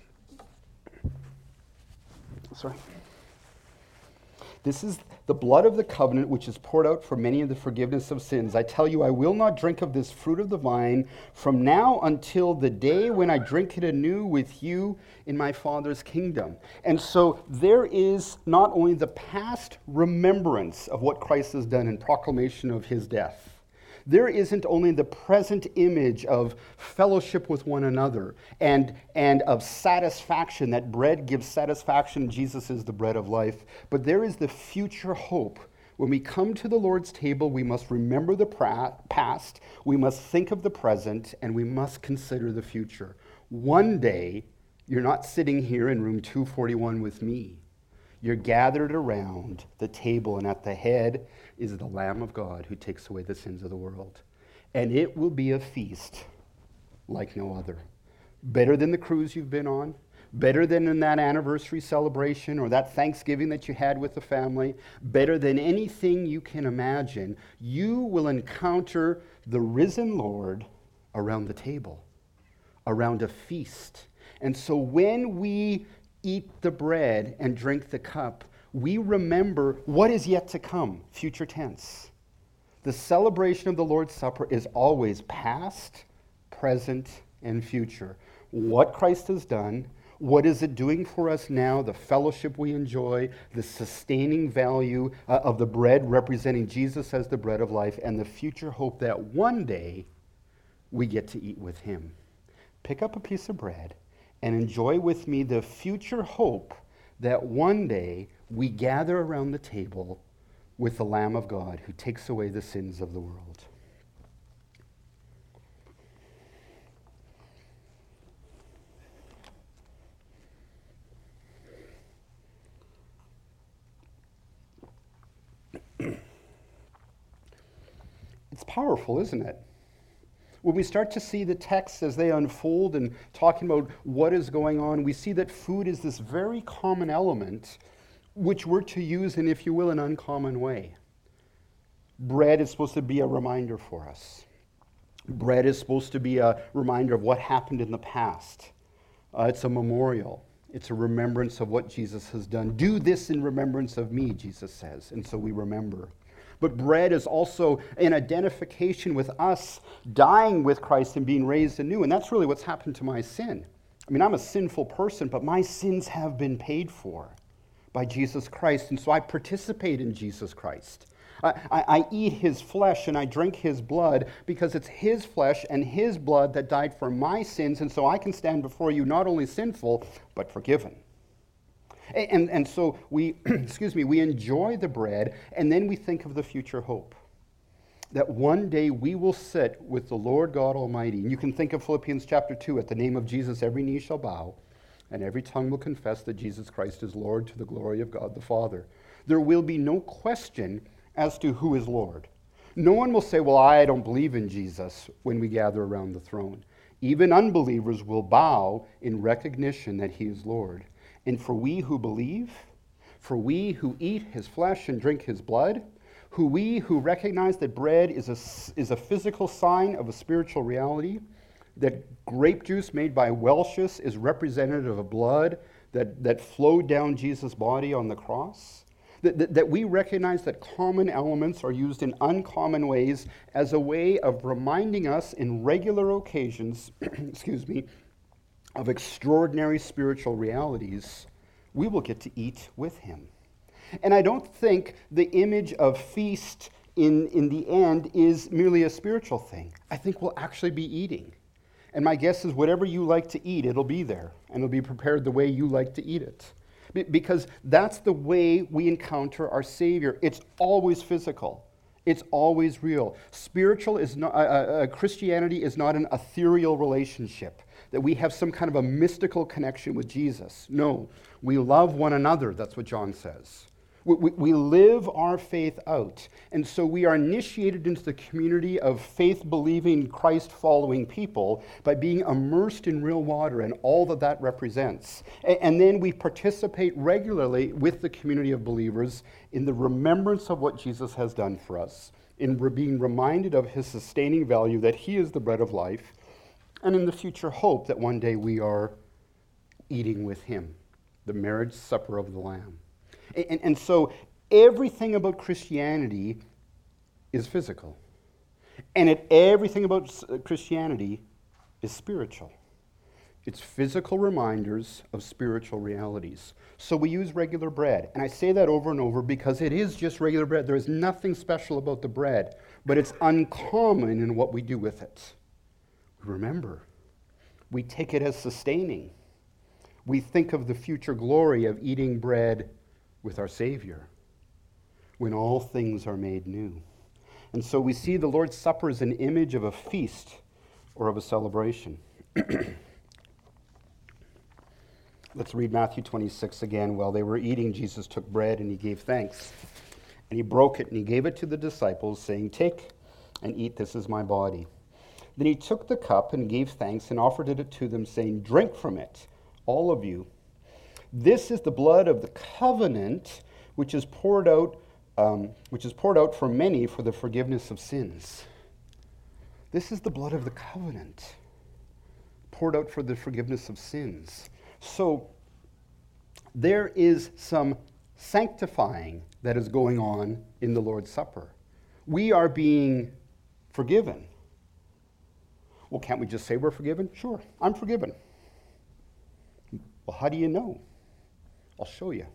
Sorry. This is the blood of the covenant, which is poured out for many of the forgiveness of sins. I tell you, I will not drink of this fruit of the vine from now until the day when I drink it anew with you in my Father's kingdom. And so there is not only the past remembrance of what Christ has done in proclamation of his death. There isn't only the present image of fellowship with one another and of satisfaction, that bread gives satisfaction, Jesus is the bread of life, but there is the future hope. When we come to the Lord's table, we must remember the past, we must think of the present, and we must consider the future. One day, you're not sitting here in room 241 with me. You're gathered around the table, and at the head is the Lamb of God who takes away the sins of the world. And it will be a feast like no other. Better than the cruise you've been on, better than in that anniversary celebration or that Thanksgiving that you had with the family, better than anything you can imagine, you will encounter the risen Lord around the table, around a feast. And so when we eat the bread and drink the cup, we remember what is yet to come, future tense. The celebration of the Lord's Supper is always past, present, and future. What Christ has done, what is it doing for us now, the fellowship we enjoy, the sustaining value of the bread representing Jesus as the bread of life, and the future hope that one day we get to eat with him. Pick up a piece of bread and enjoy with me the future hope that one day we gather around the table with the Lamb of God who takes away the sins of the world. It's powerful, isn't it? When we start to see the texts as they unfold and talking about what is going on, we see that food is this very common element which we're to use in, if you will, an uncommon way. Bread is supposed to be a reminder for us. Bread is supposed to be a reminder of what happened in the past. It's a memorial. It's a remembrance of what Jesus has done. Do this in remembrance of me, Jesus says, and so we remember. But bread is also an identification with us dying with Christ and being raised anew, and that's really what's happened to my sin. I mean, I'm a sinful person, but my sins have been paid for by Jesus Christ, and so I participate in Jesus Christ. I eat his flesh and I drink his blood because it's his flesh and his blood that died for my sins, and so I can stand before you not only sinful, but forgiven. And so we, we enjoy the bread, and then we think of the future hope. That one day we will sit with the Lord God Almighty. And you can think of Philippians chapter 2, at the name of Jesus every knee shall bow, and every tongue will confess that Jesus Christ is Lord to the glory of God the Father. There will be no question as to who is Lord. No one will say, well, I don't believe in Jesus when we gather around the throne. Even unbelievers will bow in recognition that he is Lord. And for we who believe, for we who eat his flesh and drink his blood, we who recognize that bread is a physical sign of a spiritual reality, that grape juice made by Welch's is representative of blood that flowed down Jesus' body on the cross, that we recognize that common elements are used in uncommon ways as a way of reminding us in regular occasions, of extraordinary spiritual realities, we will get to eat with him. And I don't think the image of feast in the end is merely a spiritual thing. I think we'll actually be eating. And my guess is whatever you like to eat, it'll be there. And it'll be prepared the way you like to eat it. Because that's the way we encounter our Savior. It's always physical. It's always real. Spiritual is not, Christianity is not an ethereal relationship, that we have some kind of a mystical connection with Jesus. No, we love one another, that's what John says. We live our faith out. And so we are initiated into the community of faith-believing, Christ-following people by being immersed in real water and all that represents. And then we participate regularly with the community of believers in the remembrance of what Jesus has done for us, in being reminded of his sustaining value, that he is the bread of life, and in the future hope that one day we are eating with him, the marriage supper of the Lamb. And so everything about Christianity is physical. And everything about Christianity is spiritual. It's physical reminders of spiritual realities. So we use regular bread. And I say that over and over because it is just regular bread. There is nothing special about the bread, but it's uncommon in what we do with it. Remember, we take it as sustaining. We think of the future glory of eating bread with our Savior when all things are made new. And so we see the Lord's Supper as an image of a feast or of a celebration. Let's read Matthew 26 again. While they were eating, Jesus took bread and he gave thanks. And he broke it and he gave it to the disciples, saying, "Take and eat, this is my body." Then he took the cup and gave thanks and offered it to them, saying, "Drink from it, all of you. This is the blood of the covenant, which is poured out for many for the forgiveness of sins. This is the blood of the covenant, poured out for the forgiveness of sins. So there is some sanctifying that is going on in the Lord's Supper. We are being forgiven. Well, can't we just say we're forgiven? Sure, I'm forgiven. Well, how do you know? I'll show you.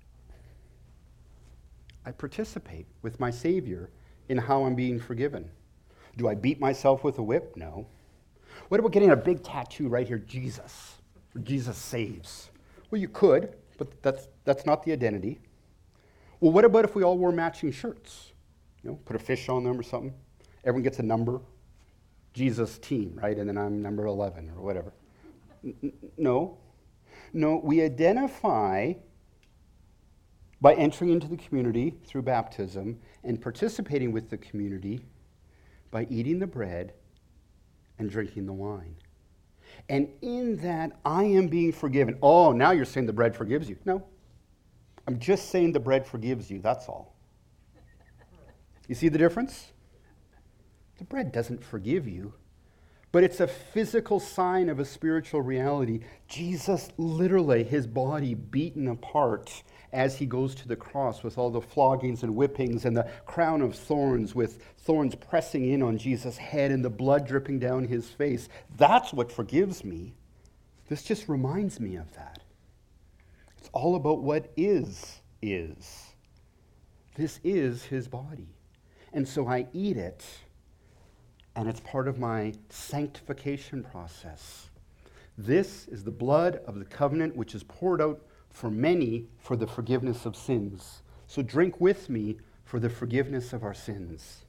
I participate with my Savior in how I'm being forgiven. Do I beat myself with a whip? No. What about getting a big tattoo right here, Jesus? Jesus saves. Well, you could, but that's not the identity. Well, what about if we all wore matching shirts? Put a fish on them or something. Everyone gets a number. Jesus team, right? And then I'm number 11 or whatever. No, we identify by entering into the community through baptism and participating with the community by eating the bread and drinking the wine. And in that, I am being forgiven. Oh, now you're saying the bread forgives you. No, I'm just saying the bread forgives you, that's all. You see the difference? The bread doesn't forgive you, but it's a physical sign of a spiritual reality. Jesus literally, his body beaten apart as he goes to the cross with all the floggings and whippings and the crown of thorns with thorns pressing in on Jesus' head and the blood dripping down his face. That's what forgives me. This just reminds me of that. It's all about what is. This is his body. And so I eat it, and it's part of my sanctification process. This is the blood of the covenant which is poured out for many for the forgiveness of sins. So drink with me for the forgiveness of our sins.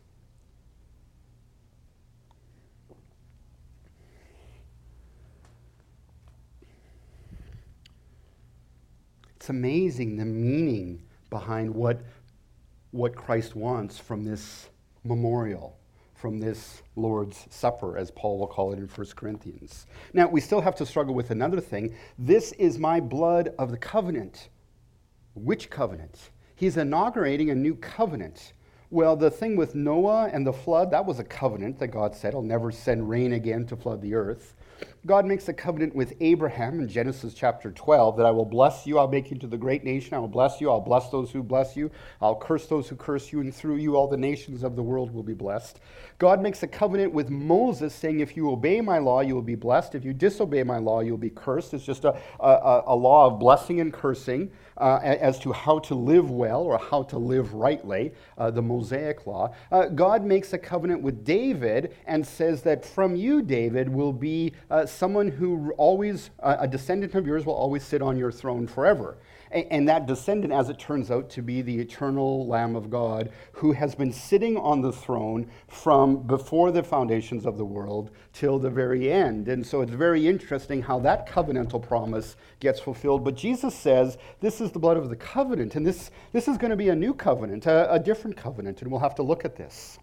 It's amazing the meaning behind what Christ wants from this memorial, from this Lord's Supper, as Paul will call it in 1 Corinthians. Now, we still have to struggle with another thing. This is my blood of the covenant. Which covenant? He's inaugurating a new covenant. Well, the thing with Noah and the flood, that was a covenant that God said, I'll never send rain again to flood the earth. God makes a covenant with Abraham in Genesis chapter 12 that I will bless you, I'll make you into the great nation, I will bless you, I'll bless those who bless you, I'll curse those who curse you, and through you all the nations of the world will be blessed. God makes a covenant with Moses saying, if you obey my law, you will be blessed. If you disobey my law, you'll be cursed. It's just a law of blessing and cursing as to how to live well or how to live rightly, the Mosaic law. God makes a covenant with David and says that from you, David, will be someone who always, a descendant of yours will always sit on your throne forever. And that descendant, as it turns out, to be the eternal Lamb of God who has been sitting on the throne from before the foundations of the world till the very end. And so it's very interesting how that covenantal promise gets fulfilled. But Jesus says, this is the blood of the covenant, and this is going to be a new covenant, a different covenant, and we'll have to look at this.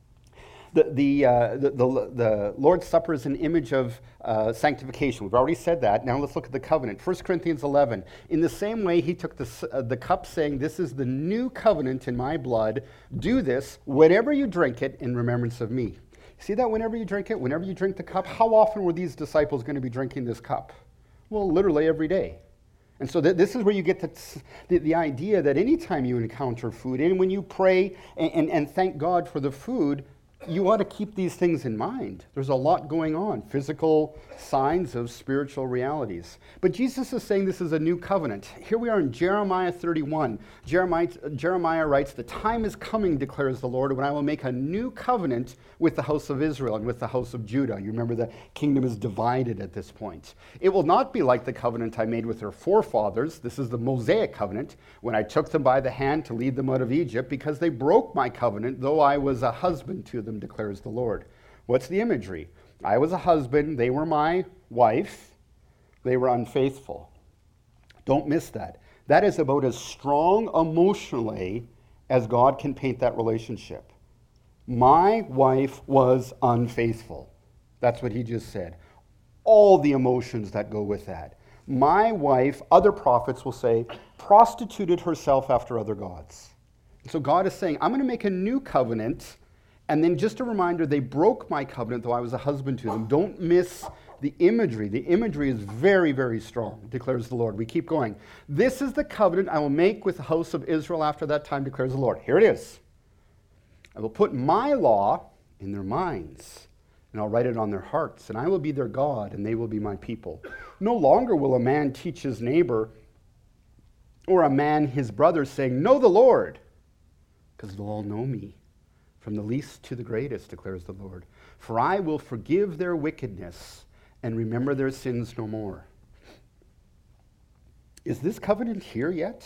The Lord's Supper is an image of sanctification. We've already said that. Now let's look at the covenant. 1 Corinthians 11. In the same way, he took the cup saying, this is the new covenant in my blood. Do this whenever you drink it in remembrance of me. See that whenever you drink it, whenever you drink the cup? How often were these disciples going to be drinking this cup? Well, literally every day. And so this is where you get the idea that anytime you encounter food, and when you pray and thank God for the food, you want to keep these things in mind. There's a lot going on, physical signs of spiritual realities. But Jesus is saying this is a new covenant. Here we are in Jeremiah 31. Jeremiah writes, the time is coming, declares the Lord, when I will make a new covenant with the house of Israel and with the house of Judah. You remember the kingdom is divided at this point. It will not be like the covenant I made with their forefathers. This is the Mosaic covenant, when I took them by the hand to lead them out of Egypt, because they broke my covenant, though I was a husband to them, declares the Lord. What's the imagery? I was a husband, they were my wife, they were unfaithful. Don't miss that. That is about as strong emotionally as God can paint that relationship. My wife was unfaithful. That's what he just said. All the emotions that go with that. My wife, other prophets will say, prostituted herself after other gods. So God is saying, I'm going to make a new covenant. And then just a reminder, they broke my covenant, though I was a husband to them. Don't miss the imagery. The imagery is very, very strong, declares the Lord. We keep going. This is the covenant I will make with the house of Israel after that time, declares the Lord. Here it is. I will put my law in their minds, and I'll write it on their hearts, and I will be their God, and they will be my people. No longer will a man teach his neighbor, or a man his brother, saying, know the Lord, because they'll all know me, from the least to the greatest, declares the Lord. For I will forgive their wickedness, and remember their sins no more. Is this covenant here yet?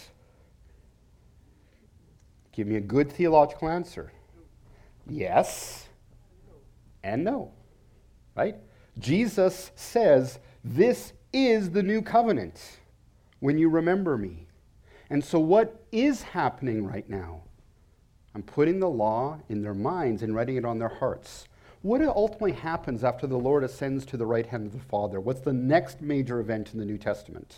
Give me a good theological answer. Yes and no, right? Jesus says, this is the new covenant when you remember me. And so what is happening right now? I'm putting the law in their minds and writing it on their hearts. What ultimately happens after the Lord ascends to the right hand of the Father? What's the next major event in the New Testament?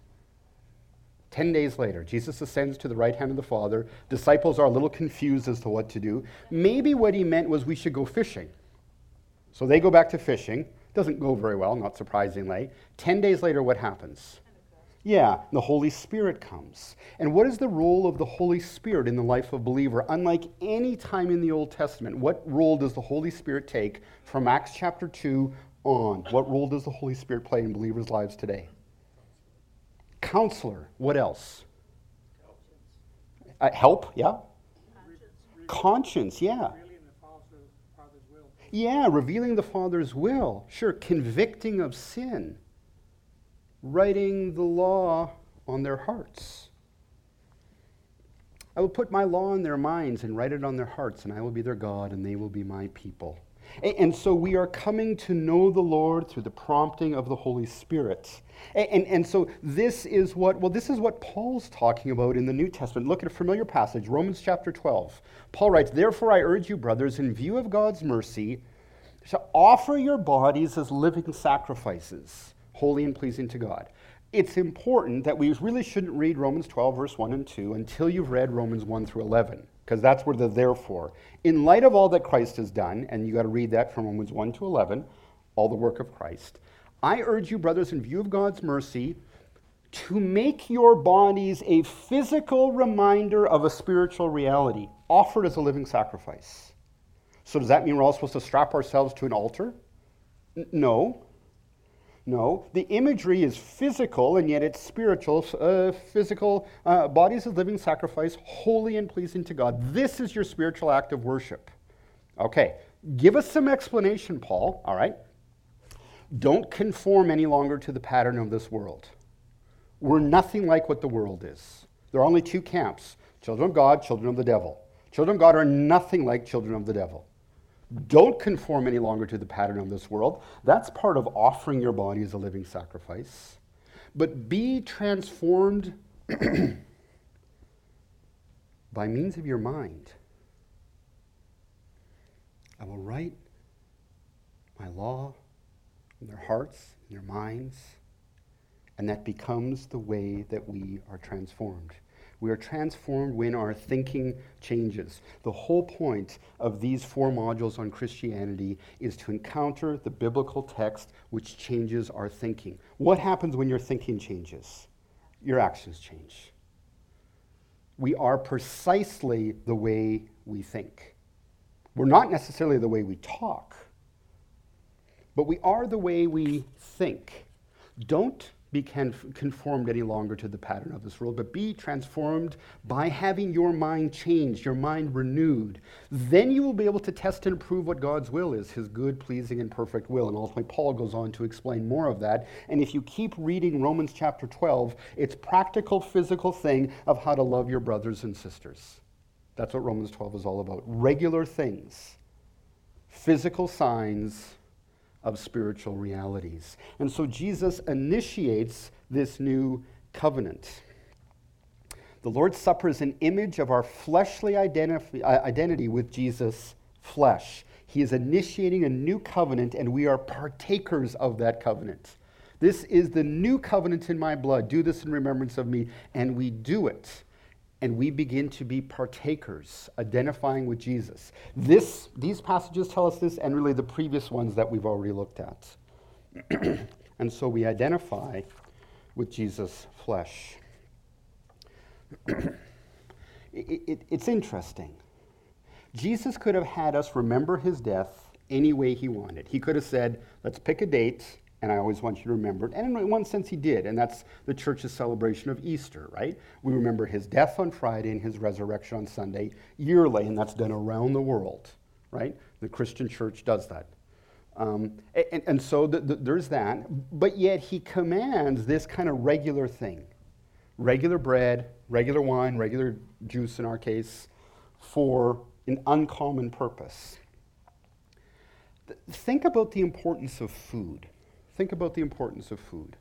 10 days later, Jesus ascends to the right hand of the Father. Disciples are a little confused as to what to do. Maybe what he meant was we should go fishing. So they go back to fishing. Doesn't go very well, not surprisingly. 10 days later, what happens? Yeah, the Holy Spirit comes. And what is the role of the Holy Spirit in the life of a believer? Unlike any time in the Old Testament, what role does the Holy Spirit take from Acts chapter 2 on? What role does the Holy Spirit play in believers' lives today? Counselor. What else? Help, yeah. Conscience, yeah. Yeah, revealing the Father's will. Sure, convicting of sin. Writing the law on their hearts. I will put my law in their minds and write it on their hearts, and I will be their God, and they will be my people. And so we are coming to know the Lord through the prompting of the Holy Spirit. And so this is what Paul's talking about in the New Testament. Look at a familiar passage, Romans chapter 12. Paul writes, therefore I urge you, brothers, in view of God's mercy, to offer your bodies as living sacrifices, holy and pleasing to God. It's important that we really shouldn't read Romans 12, verse 1 and 2 until you've read Romans 1 through 11, because that's where they're there for. In light of all that Christ has done, and you got to read that from Romans 1 to 11, all the work of Christ, I urge you, brothers, in view of God's mercy, to make your bodies a physical reminder of a spiritual reality, offered as a living sacrifice. So does that mean we're all supposed to strap ourselves to an altar? No. No, the imagery is physical, and yet it's spiritual. Physical bodies as living sacrifice, holy and pleasing to God. This is your spiritual act of worship. Okay, give us some explanation, Paul, all right? Don't conform any longer to the pattern of this world. We're nothing like what the world is. There are only two camps, children of God, children of the devil. Children of God are nothing like children of the devil. Don't conform any longer to the pattern of this world. That's part of offering your body as a living sacrifice. But be transformed by means of your mind. I will write my law in their hearts, in their minds, and that becomes the way that we are transformed. We are transformed when our thinking changes. The whole point of these 4 modules on Christianity is to encounter the biblical text which changes our thinking. What happens when your thinking changes? Your actions change. We are precisely the way we think. We're not necessarily the way we talk, but we are the way we think. Don't be conformed any longer to the pattern of this world, but be transformed by having your mind changed, your mind renewed. Then you will be able to test and prove what God's will is, his good, pleasing, and perfect will. And ultimately, Paul goes on to explain more of that. And if you keep reading Romans chapter 12, it's practical, physical thing of how to love your brothers and sisters. That's what Romans 12 is all about. Regular things, physical signs of spiritual realities. And so Jesus initiates this new covenant. The Lord's Supper is an image of our fleshly identity with Jesus' flesh. He is initiating a new covenant, and we are partakers of that covenant. This is the new covenant in my blood. Do this in remembrance of me. And we do it. And we begin to be partakers, identifying with Jesus. These passages tell us this, and really the previous ones that we've already looked at. And so we identify with Jesus' flesh. It's interesting. Jesus could have had us remember his death any way he wanted. He could have said, let's pick a date, and I always want you to remember it. And in one sense he did, and that's the church's celebration of Easter, right? We remember his death on Friday and his resurrection on Sunday yearly, and that's done around the world, right? The Christian church does that. And so there's that, but yet he commands this kind of regular thing. Regular bread, regular wine, regular juice in our case, for an uncommon purpose. Think about the importance of food. Think about the importance of food.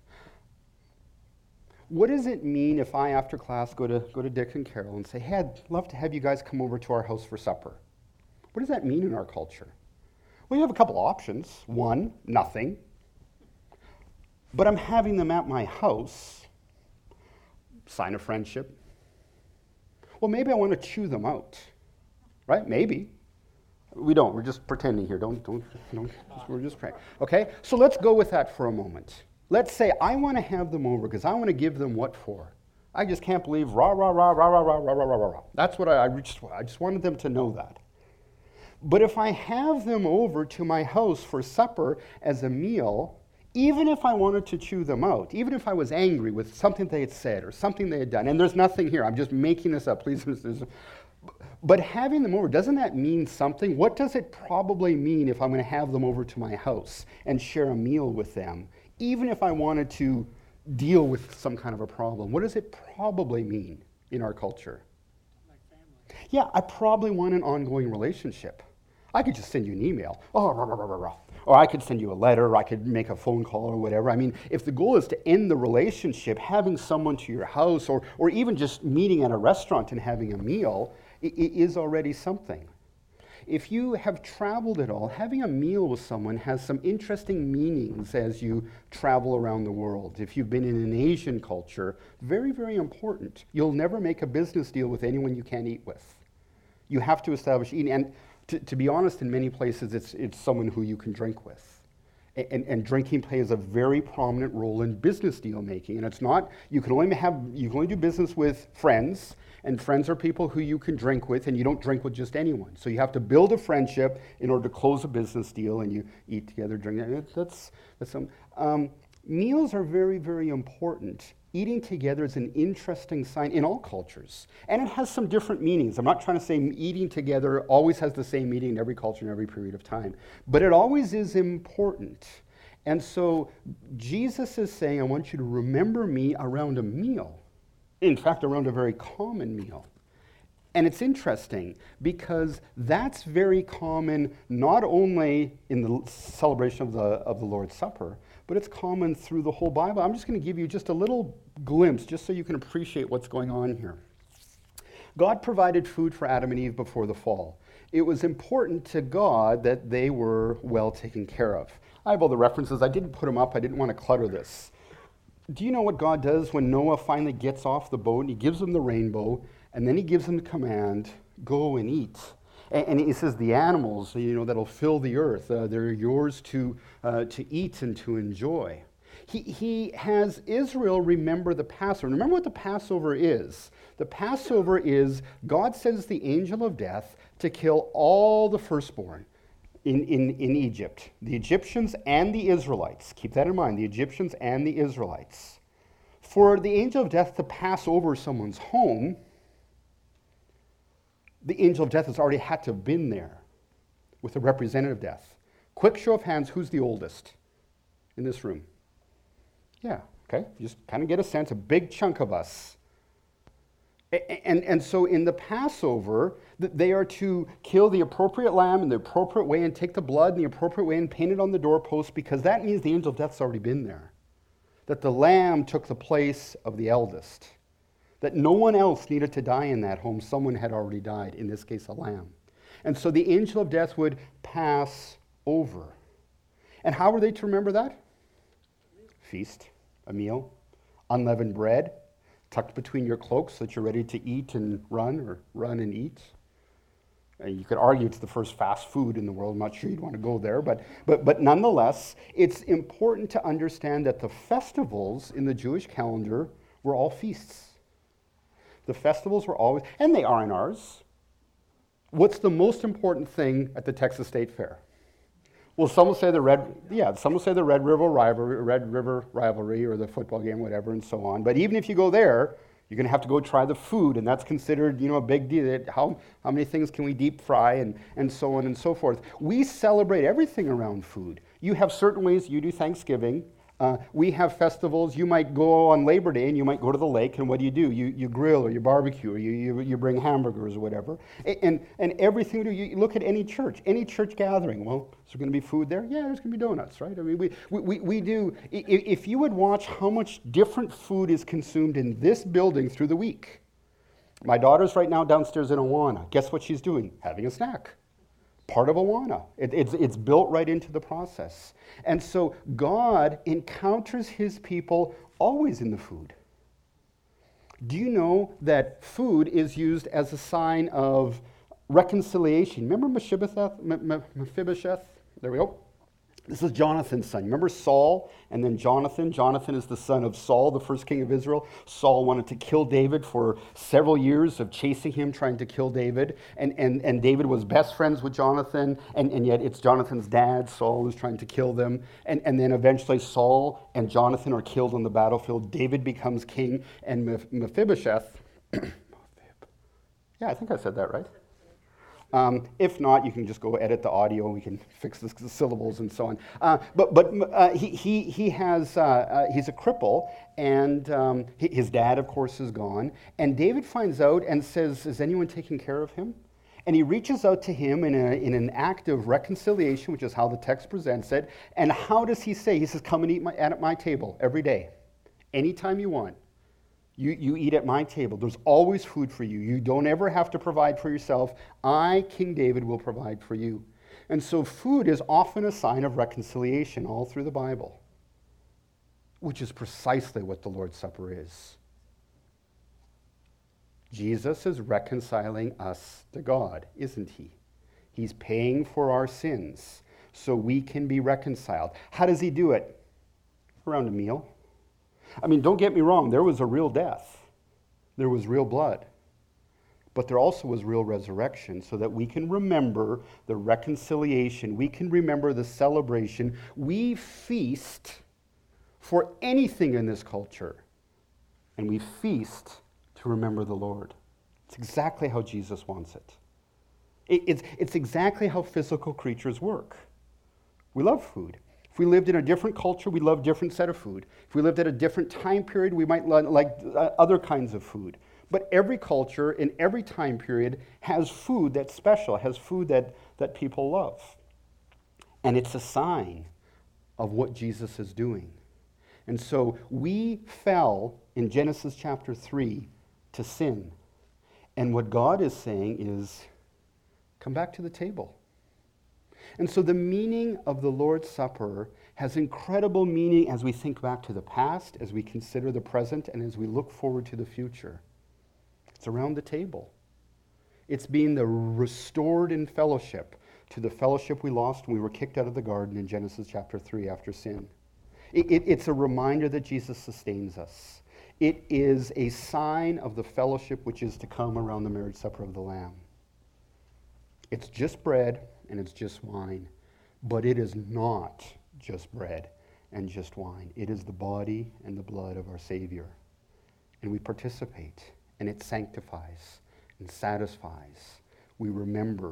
What does it mean if I, after class, go to Dick and Carol and say, hey, I'd love to have you guys come over to our house for supper? What does that mean in our culture? Well, you have a couple options. One, nothing. But I'm having them at my house. Sign of friendship. Well, maybe I want to chew them out. Right? Maybe. We don't. We're just pretending here. Don't. We're just praying. Okay? So let's go with that for a moment. Let's say I want to have them over because I want to give them what for? I just can't believe rah, rah, rah, rah, rah, rah, rah, rah, rah, rah. That's what I just wanted them to know that. But if I have them over to my house for supper as a meal, even if I wanted to chew them out, even if I was angry with something they had said or something they had done, and there's nothing here, I'm just making this up, please. But having them over, doesn't that mean something? What does it probably mean if I'm going to have them over to my house and share a meal with them, even if I wanted to deal with some kind of a problem? What does it probably mean in our culture? Like family. Yeah, I probably want an ongoing relationship. I could just send you an email. Oh, rah, rah, rah, rah, rah. Or I could send you a letter, or I could make a phone call or whatever. I mean, if the goal is to end the relationship, having someone to your house or even just meeting at a restaurant and having a meal, it is already something. If you have traveled at all, having a meal with someone has some interesting meanings as you travel around the world. If you've been in an Asian culture, very, very important. You'll never make a business deal with anyone you can't eat with. You have to establish eating. And to be honest, in many places, it's someone who you can drink with. And drinking plays a very prominent role in business deal making. And it's not, you can only do business with friends, and friends are people who you can drink with, and you don't drink with just anyone. So you have to build a friendship in order to close a business deal, and you eat together, drink. Meals are very, very important. Eating together is an interesting sign in all cultures. And it has some different meanings. I'm not trying to say eating together always has the same meaning in every culture in every period of time. But it always is important. And so Jesus is saying, I want you to remember me around a meal. In fact, around a very common meal. And it's interesting because that's very common not only in the celebration of the Lord's Supper, but it's common through the whole Bible. I'm just going to give you just a little glimpse just so you can appreciate what's going on here. God provided food for Adam and Eve before the fall. It was important to God that they were well taken care of. I have all the references. I didn't put them up. I didn't want to clutter this. Do you know what God does when Noah finally gets off the boat and he gives them the rainbow, and then he gives them the command, go and eat? And he says the animals, that'll fill the earth, they're yours to eat and to enjoy. He has Israel remember the Passover. Remember what the Passover is. The Passover is God sends the angel of death to kill all the firstborn in Egypt. The Egyptians and the Israelites. Keep that in mind, the Egyptians and the Israelites. For the angel of death to pass over someone's home, the angel of death has already had to have been there with a representative death. Quick show of hands, who's the oldest in this room? Yeah, okay. You just kind of get a sense, a big chunk of us. And so in the Passover, they are to kill the appropriate lamb in the appropriate way and take the blood in the appropriate way and paint it on the doorpost, because that means the angel of death's already been there. That the lamb took the place of the eldest. That no one else needed to die in that home. Someone had already died, in this case a lamb. And so the angel of death would pass over. And how were they to remember that? feast, a meal. Unleavened bread, tucked between your cloaks so that you're ready to eat and run, or run and eat. You could argue it's the first fast food in the world. I'm not sure you'd want to go there, but nonetheless, it's important to understand that the festivals in the Jewish calendar were all feasts. The festivals were always, and they are in ours. What's the most important thing at the Texas State Fair? Well, some will say the Red River rivalry, or the football game, whatever, and so on. But even if you go there, you're going to have to go try the food, and that's considered, a big deal. How many things can we deep fry, and so on and so forth. We celebrate everything around food. You have certain ways you do Thanksgiving. We have festivals. You might go on Labor Day and you might go to the lake, and what do? You grill, or you barbecue, or you bring hamburgers or whatever. And everything we do, you look at any church gathering. Well, is there going to be food there? Yeah, there's going to be donuts, right? I mean, we do. If you would watch how much different food is consumed in this building through the week. My daughter's right now downstairs in Awana. Guess what she's doing? Having a snack. Part of Awana. It's built right into the process. And so God encounters his people always in the food. Do you know that food is used as a sign of reconciliation? Remember Mephibosheth? There we go. This is Jonathan's son. Remember Saul and then Jonathan? Jonathan is the son of Saul, the first king of Israel. Saul wanted to kill David for several years of chasing him, trying to kill David. And David was best friends with Jonathan, and yet it's Jonathan's dad, Saul, who's trying to kill them. And then eventually Saul and Jonathan are killed on the battlefield. David becomes king, and Mephibosheth, yeah, I think I said that right. If not, you can just go edit the audio and we can fix the syllables and so on. He's a cripple, and his dad, of course, is gone. And David finds out and says, is anyone taking care of him? And he reaches out to him in an act of reconciliation, which is how the text presents it. And how does he say? He says, come and eat at my table every day, anytime you want. You eat at my table. There's always food for you. You don't ever have to provide for yourself. I, King David, will provide for you. And so food is often a sign of reconciliation all through the Bible, which is precisely what the Lord's Supper is. Jesus is reconciling us to God, isn't he? He's paying for our sins so we can be reconciled. How does he do it? Around a meal. I mean, don't get me wrong, there was a real death. There was real blood. But there also was real resurrection, so that we can remember the reconciliation. We can remember the celebration. We feast for anything in this culture, and we feast to remember the Lord. It's exactly how Jesus wants it. It's exactly how physical creatures work. We love food. If we lived in a different culture, we'd love a different set of food. If we lived at a different time period, we might like other kinds of food. But every culture in every time period has food that's special, has food that people love. And it's a sign of what Jesus is doing. And so we fell in Genesis chapter 3 to sin. And what God is saying is, come back to the table. And so the meaning of the Lord's Supper has incredible meaning as we think back to the past, as we consider the present, and as we look forward to the future. It's around the table. It's being the restored in fellowship to the fellowship we lost when we were kicked out of the garden in Genesis chapter 3 after sin. It's a reminder that Jesus sustains us. It is a sign of the fellowship which is to come around the marriage supper of the Lamb. It's just bread and it's just wine, but it is not just bread and just wine. It is the body and the blood of our Savior. And we participate, and it sanctifies and satisfies. We remember,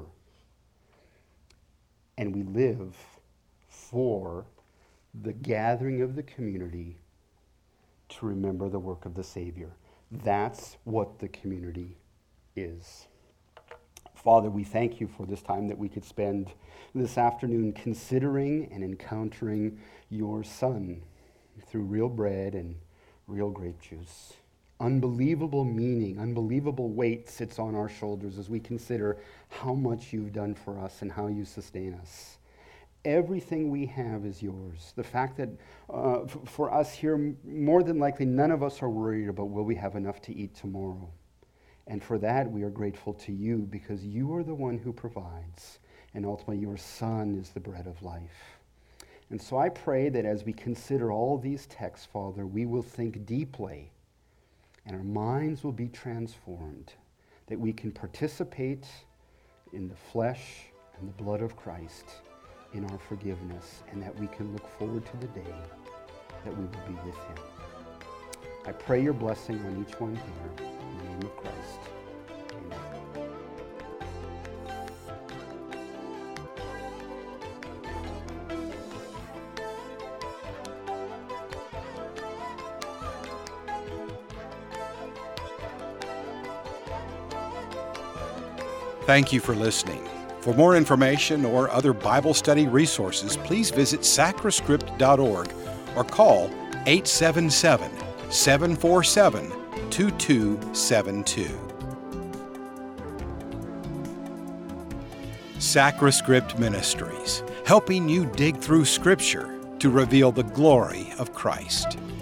and we live for the gathering of the community to remember the work of the Savior. That's what the community is. Father, we thank you for this time that we could spend this afternoon considering and encountering your Son through real bread and real grape juice. Unbelievable meaning, unbelievable weight sits on our shoulders as we consider how much you've done for us and how you sustain us. Everything we have is yours. The fact that for us here, more than likely, none of us are worried about will we have enough to eat tomorrow. And for that, we are grateful to you because you are the one who provides. And ultimately, your Son is the bread of life. And so I pray that as we consider all these texts, Father, we will think deeply and our minds will be transformed, that we can participate in the flesh and the blood of Christ in our forgiveness, and that we can look forward to the day that we will be with him. I pray your blessing on each one here. In the name of Christ. Amen. Thank you for listening. For more information or other Bible study resources, please visit sacrascript.org or call 877-747-2272. Sacrascript Ministries, helping you dig through Scripture to reveal the glory of Christ.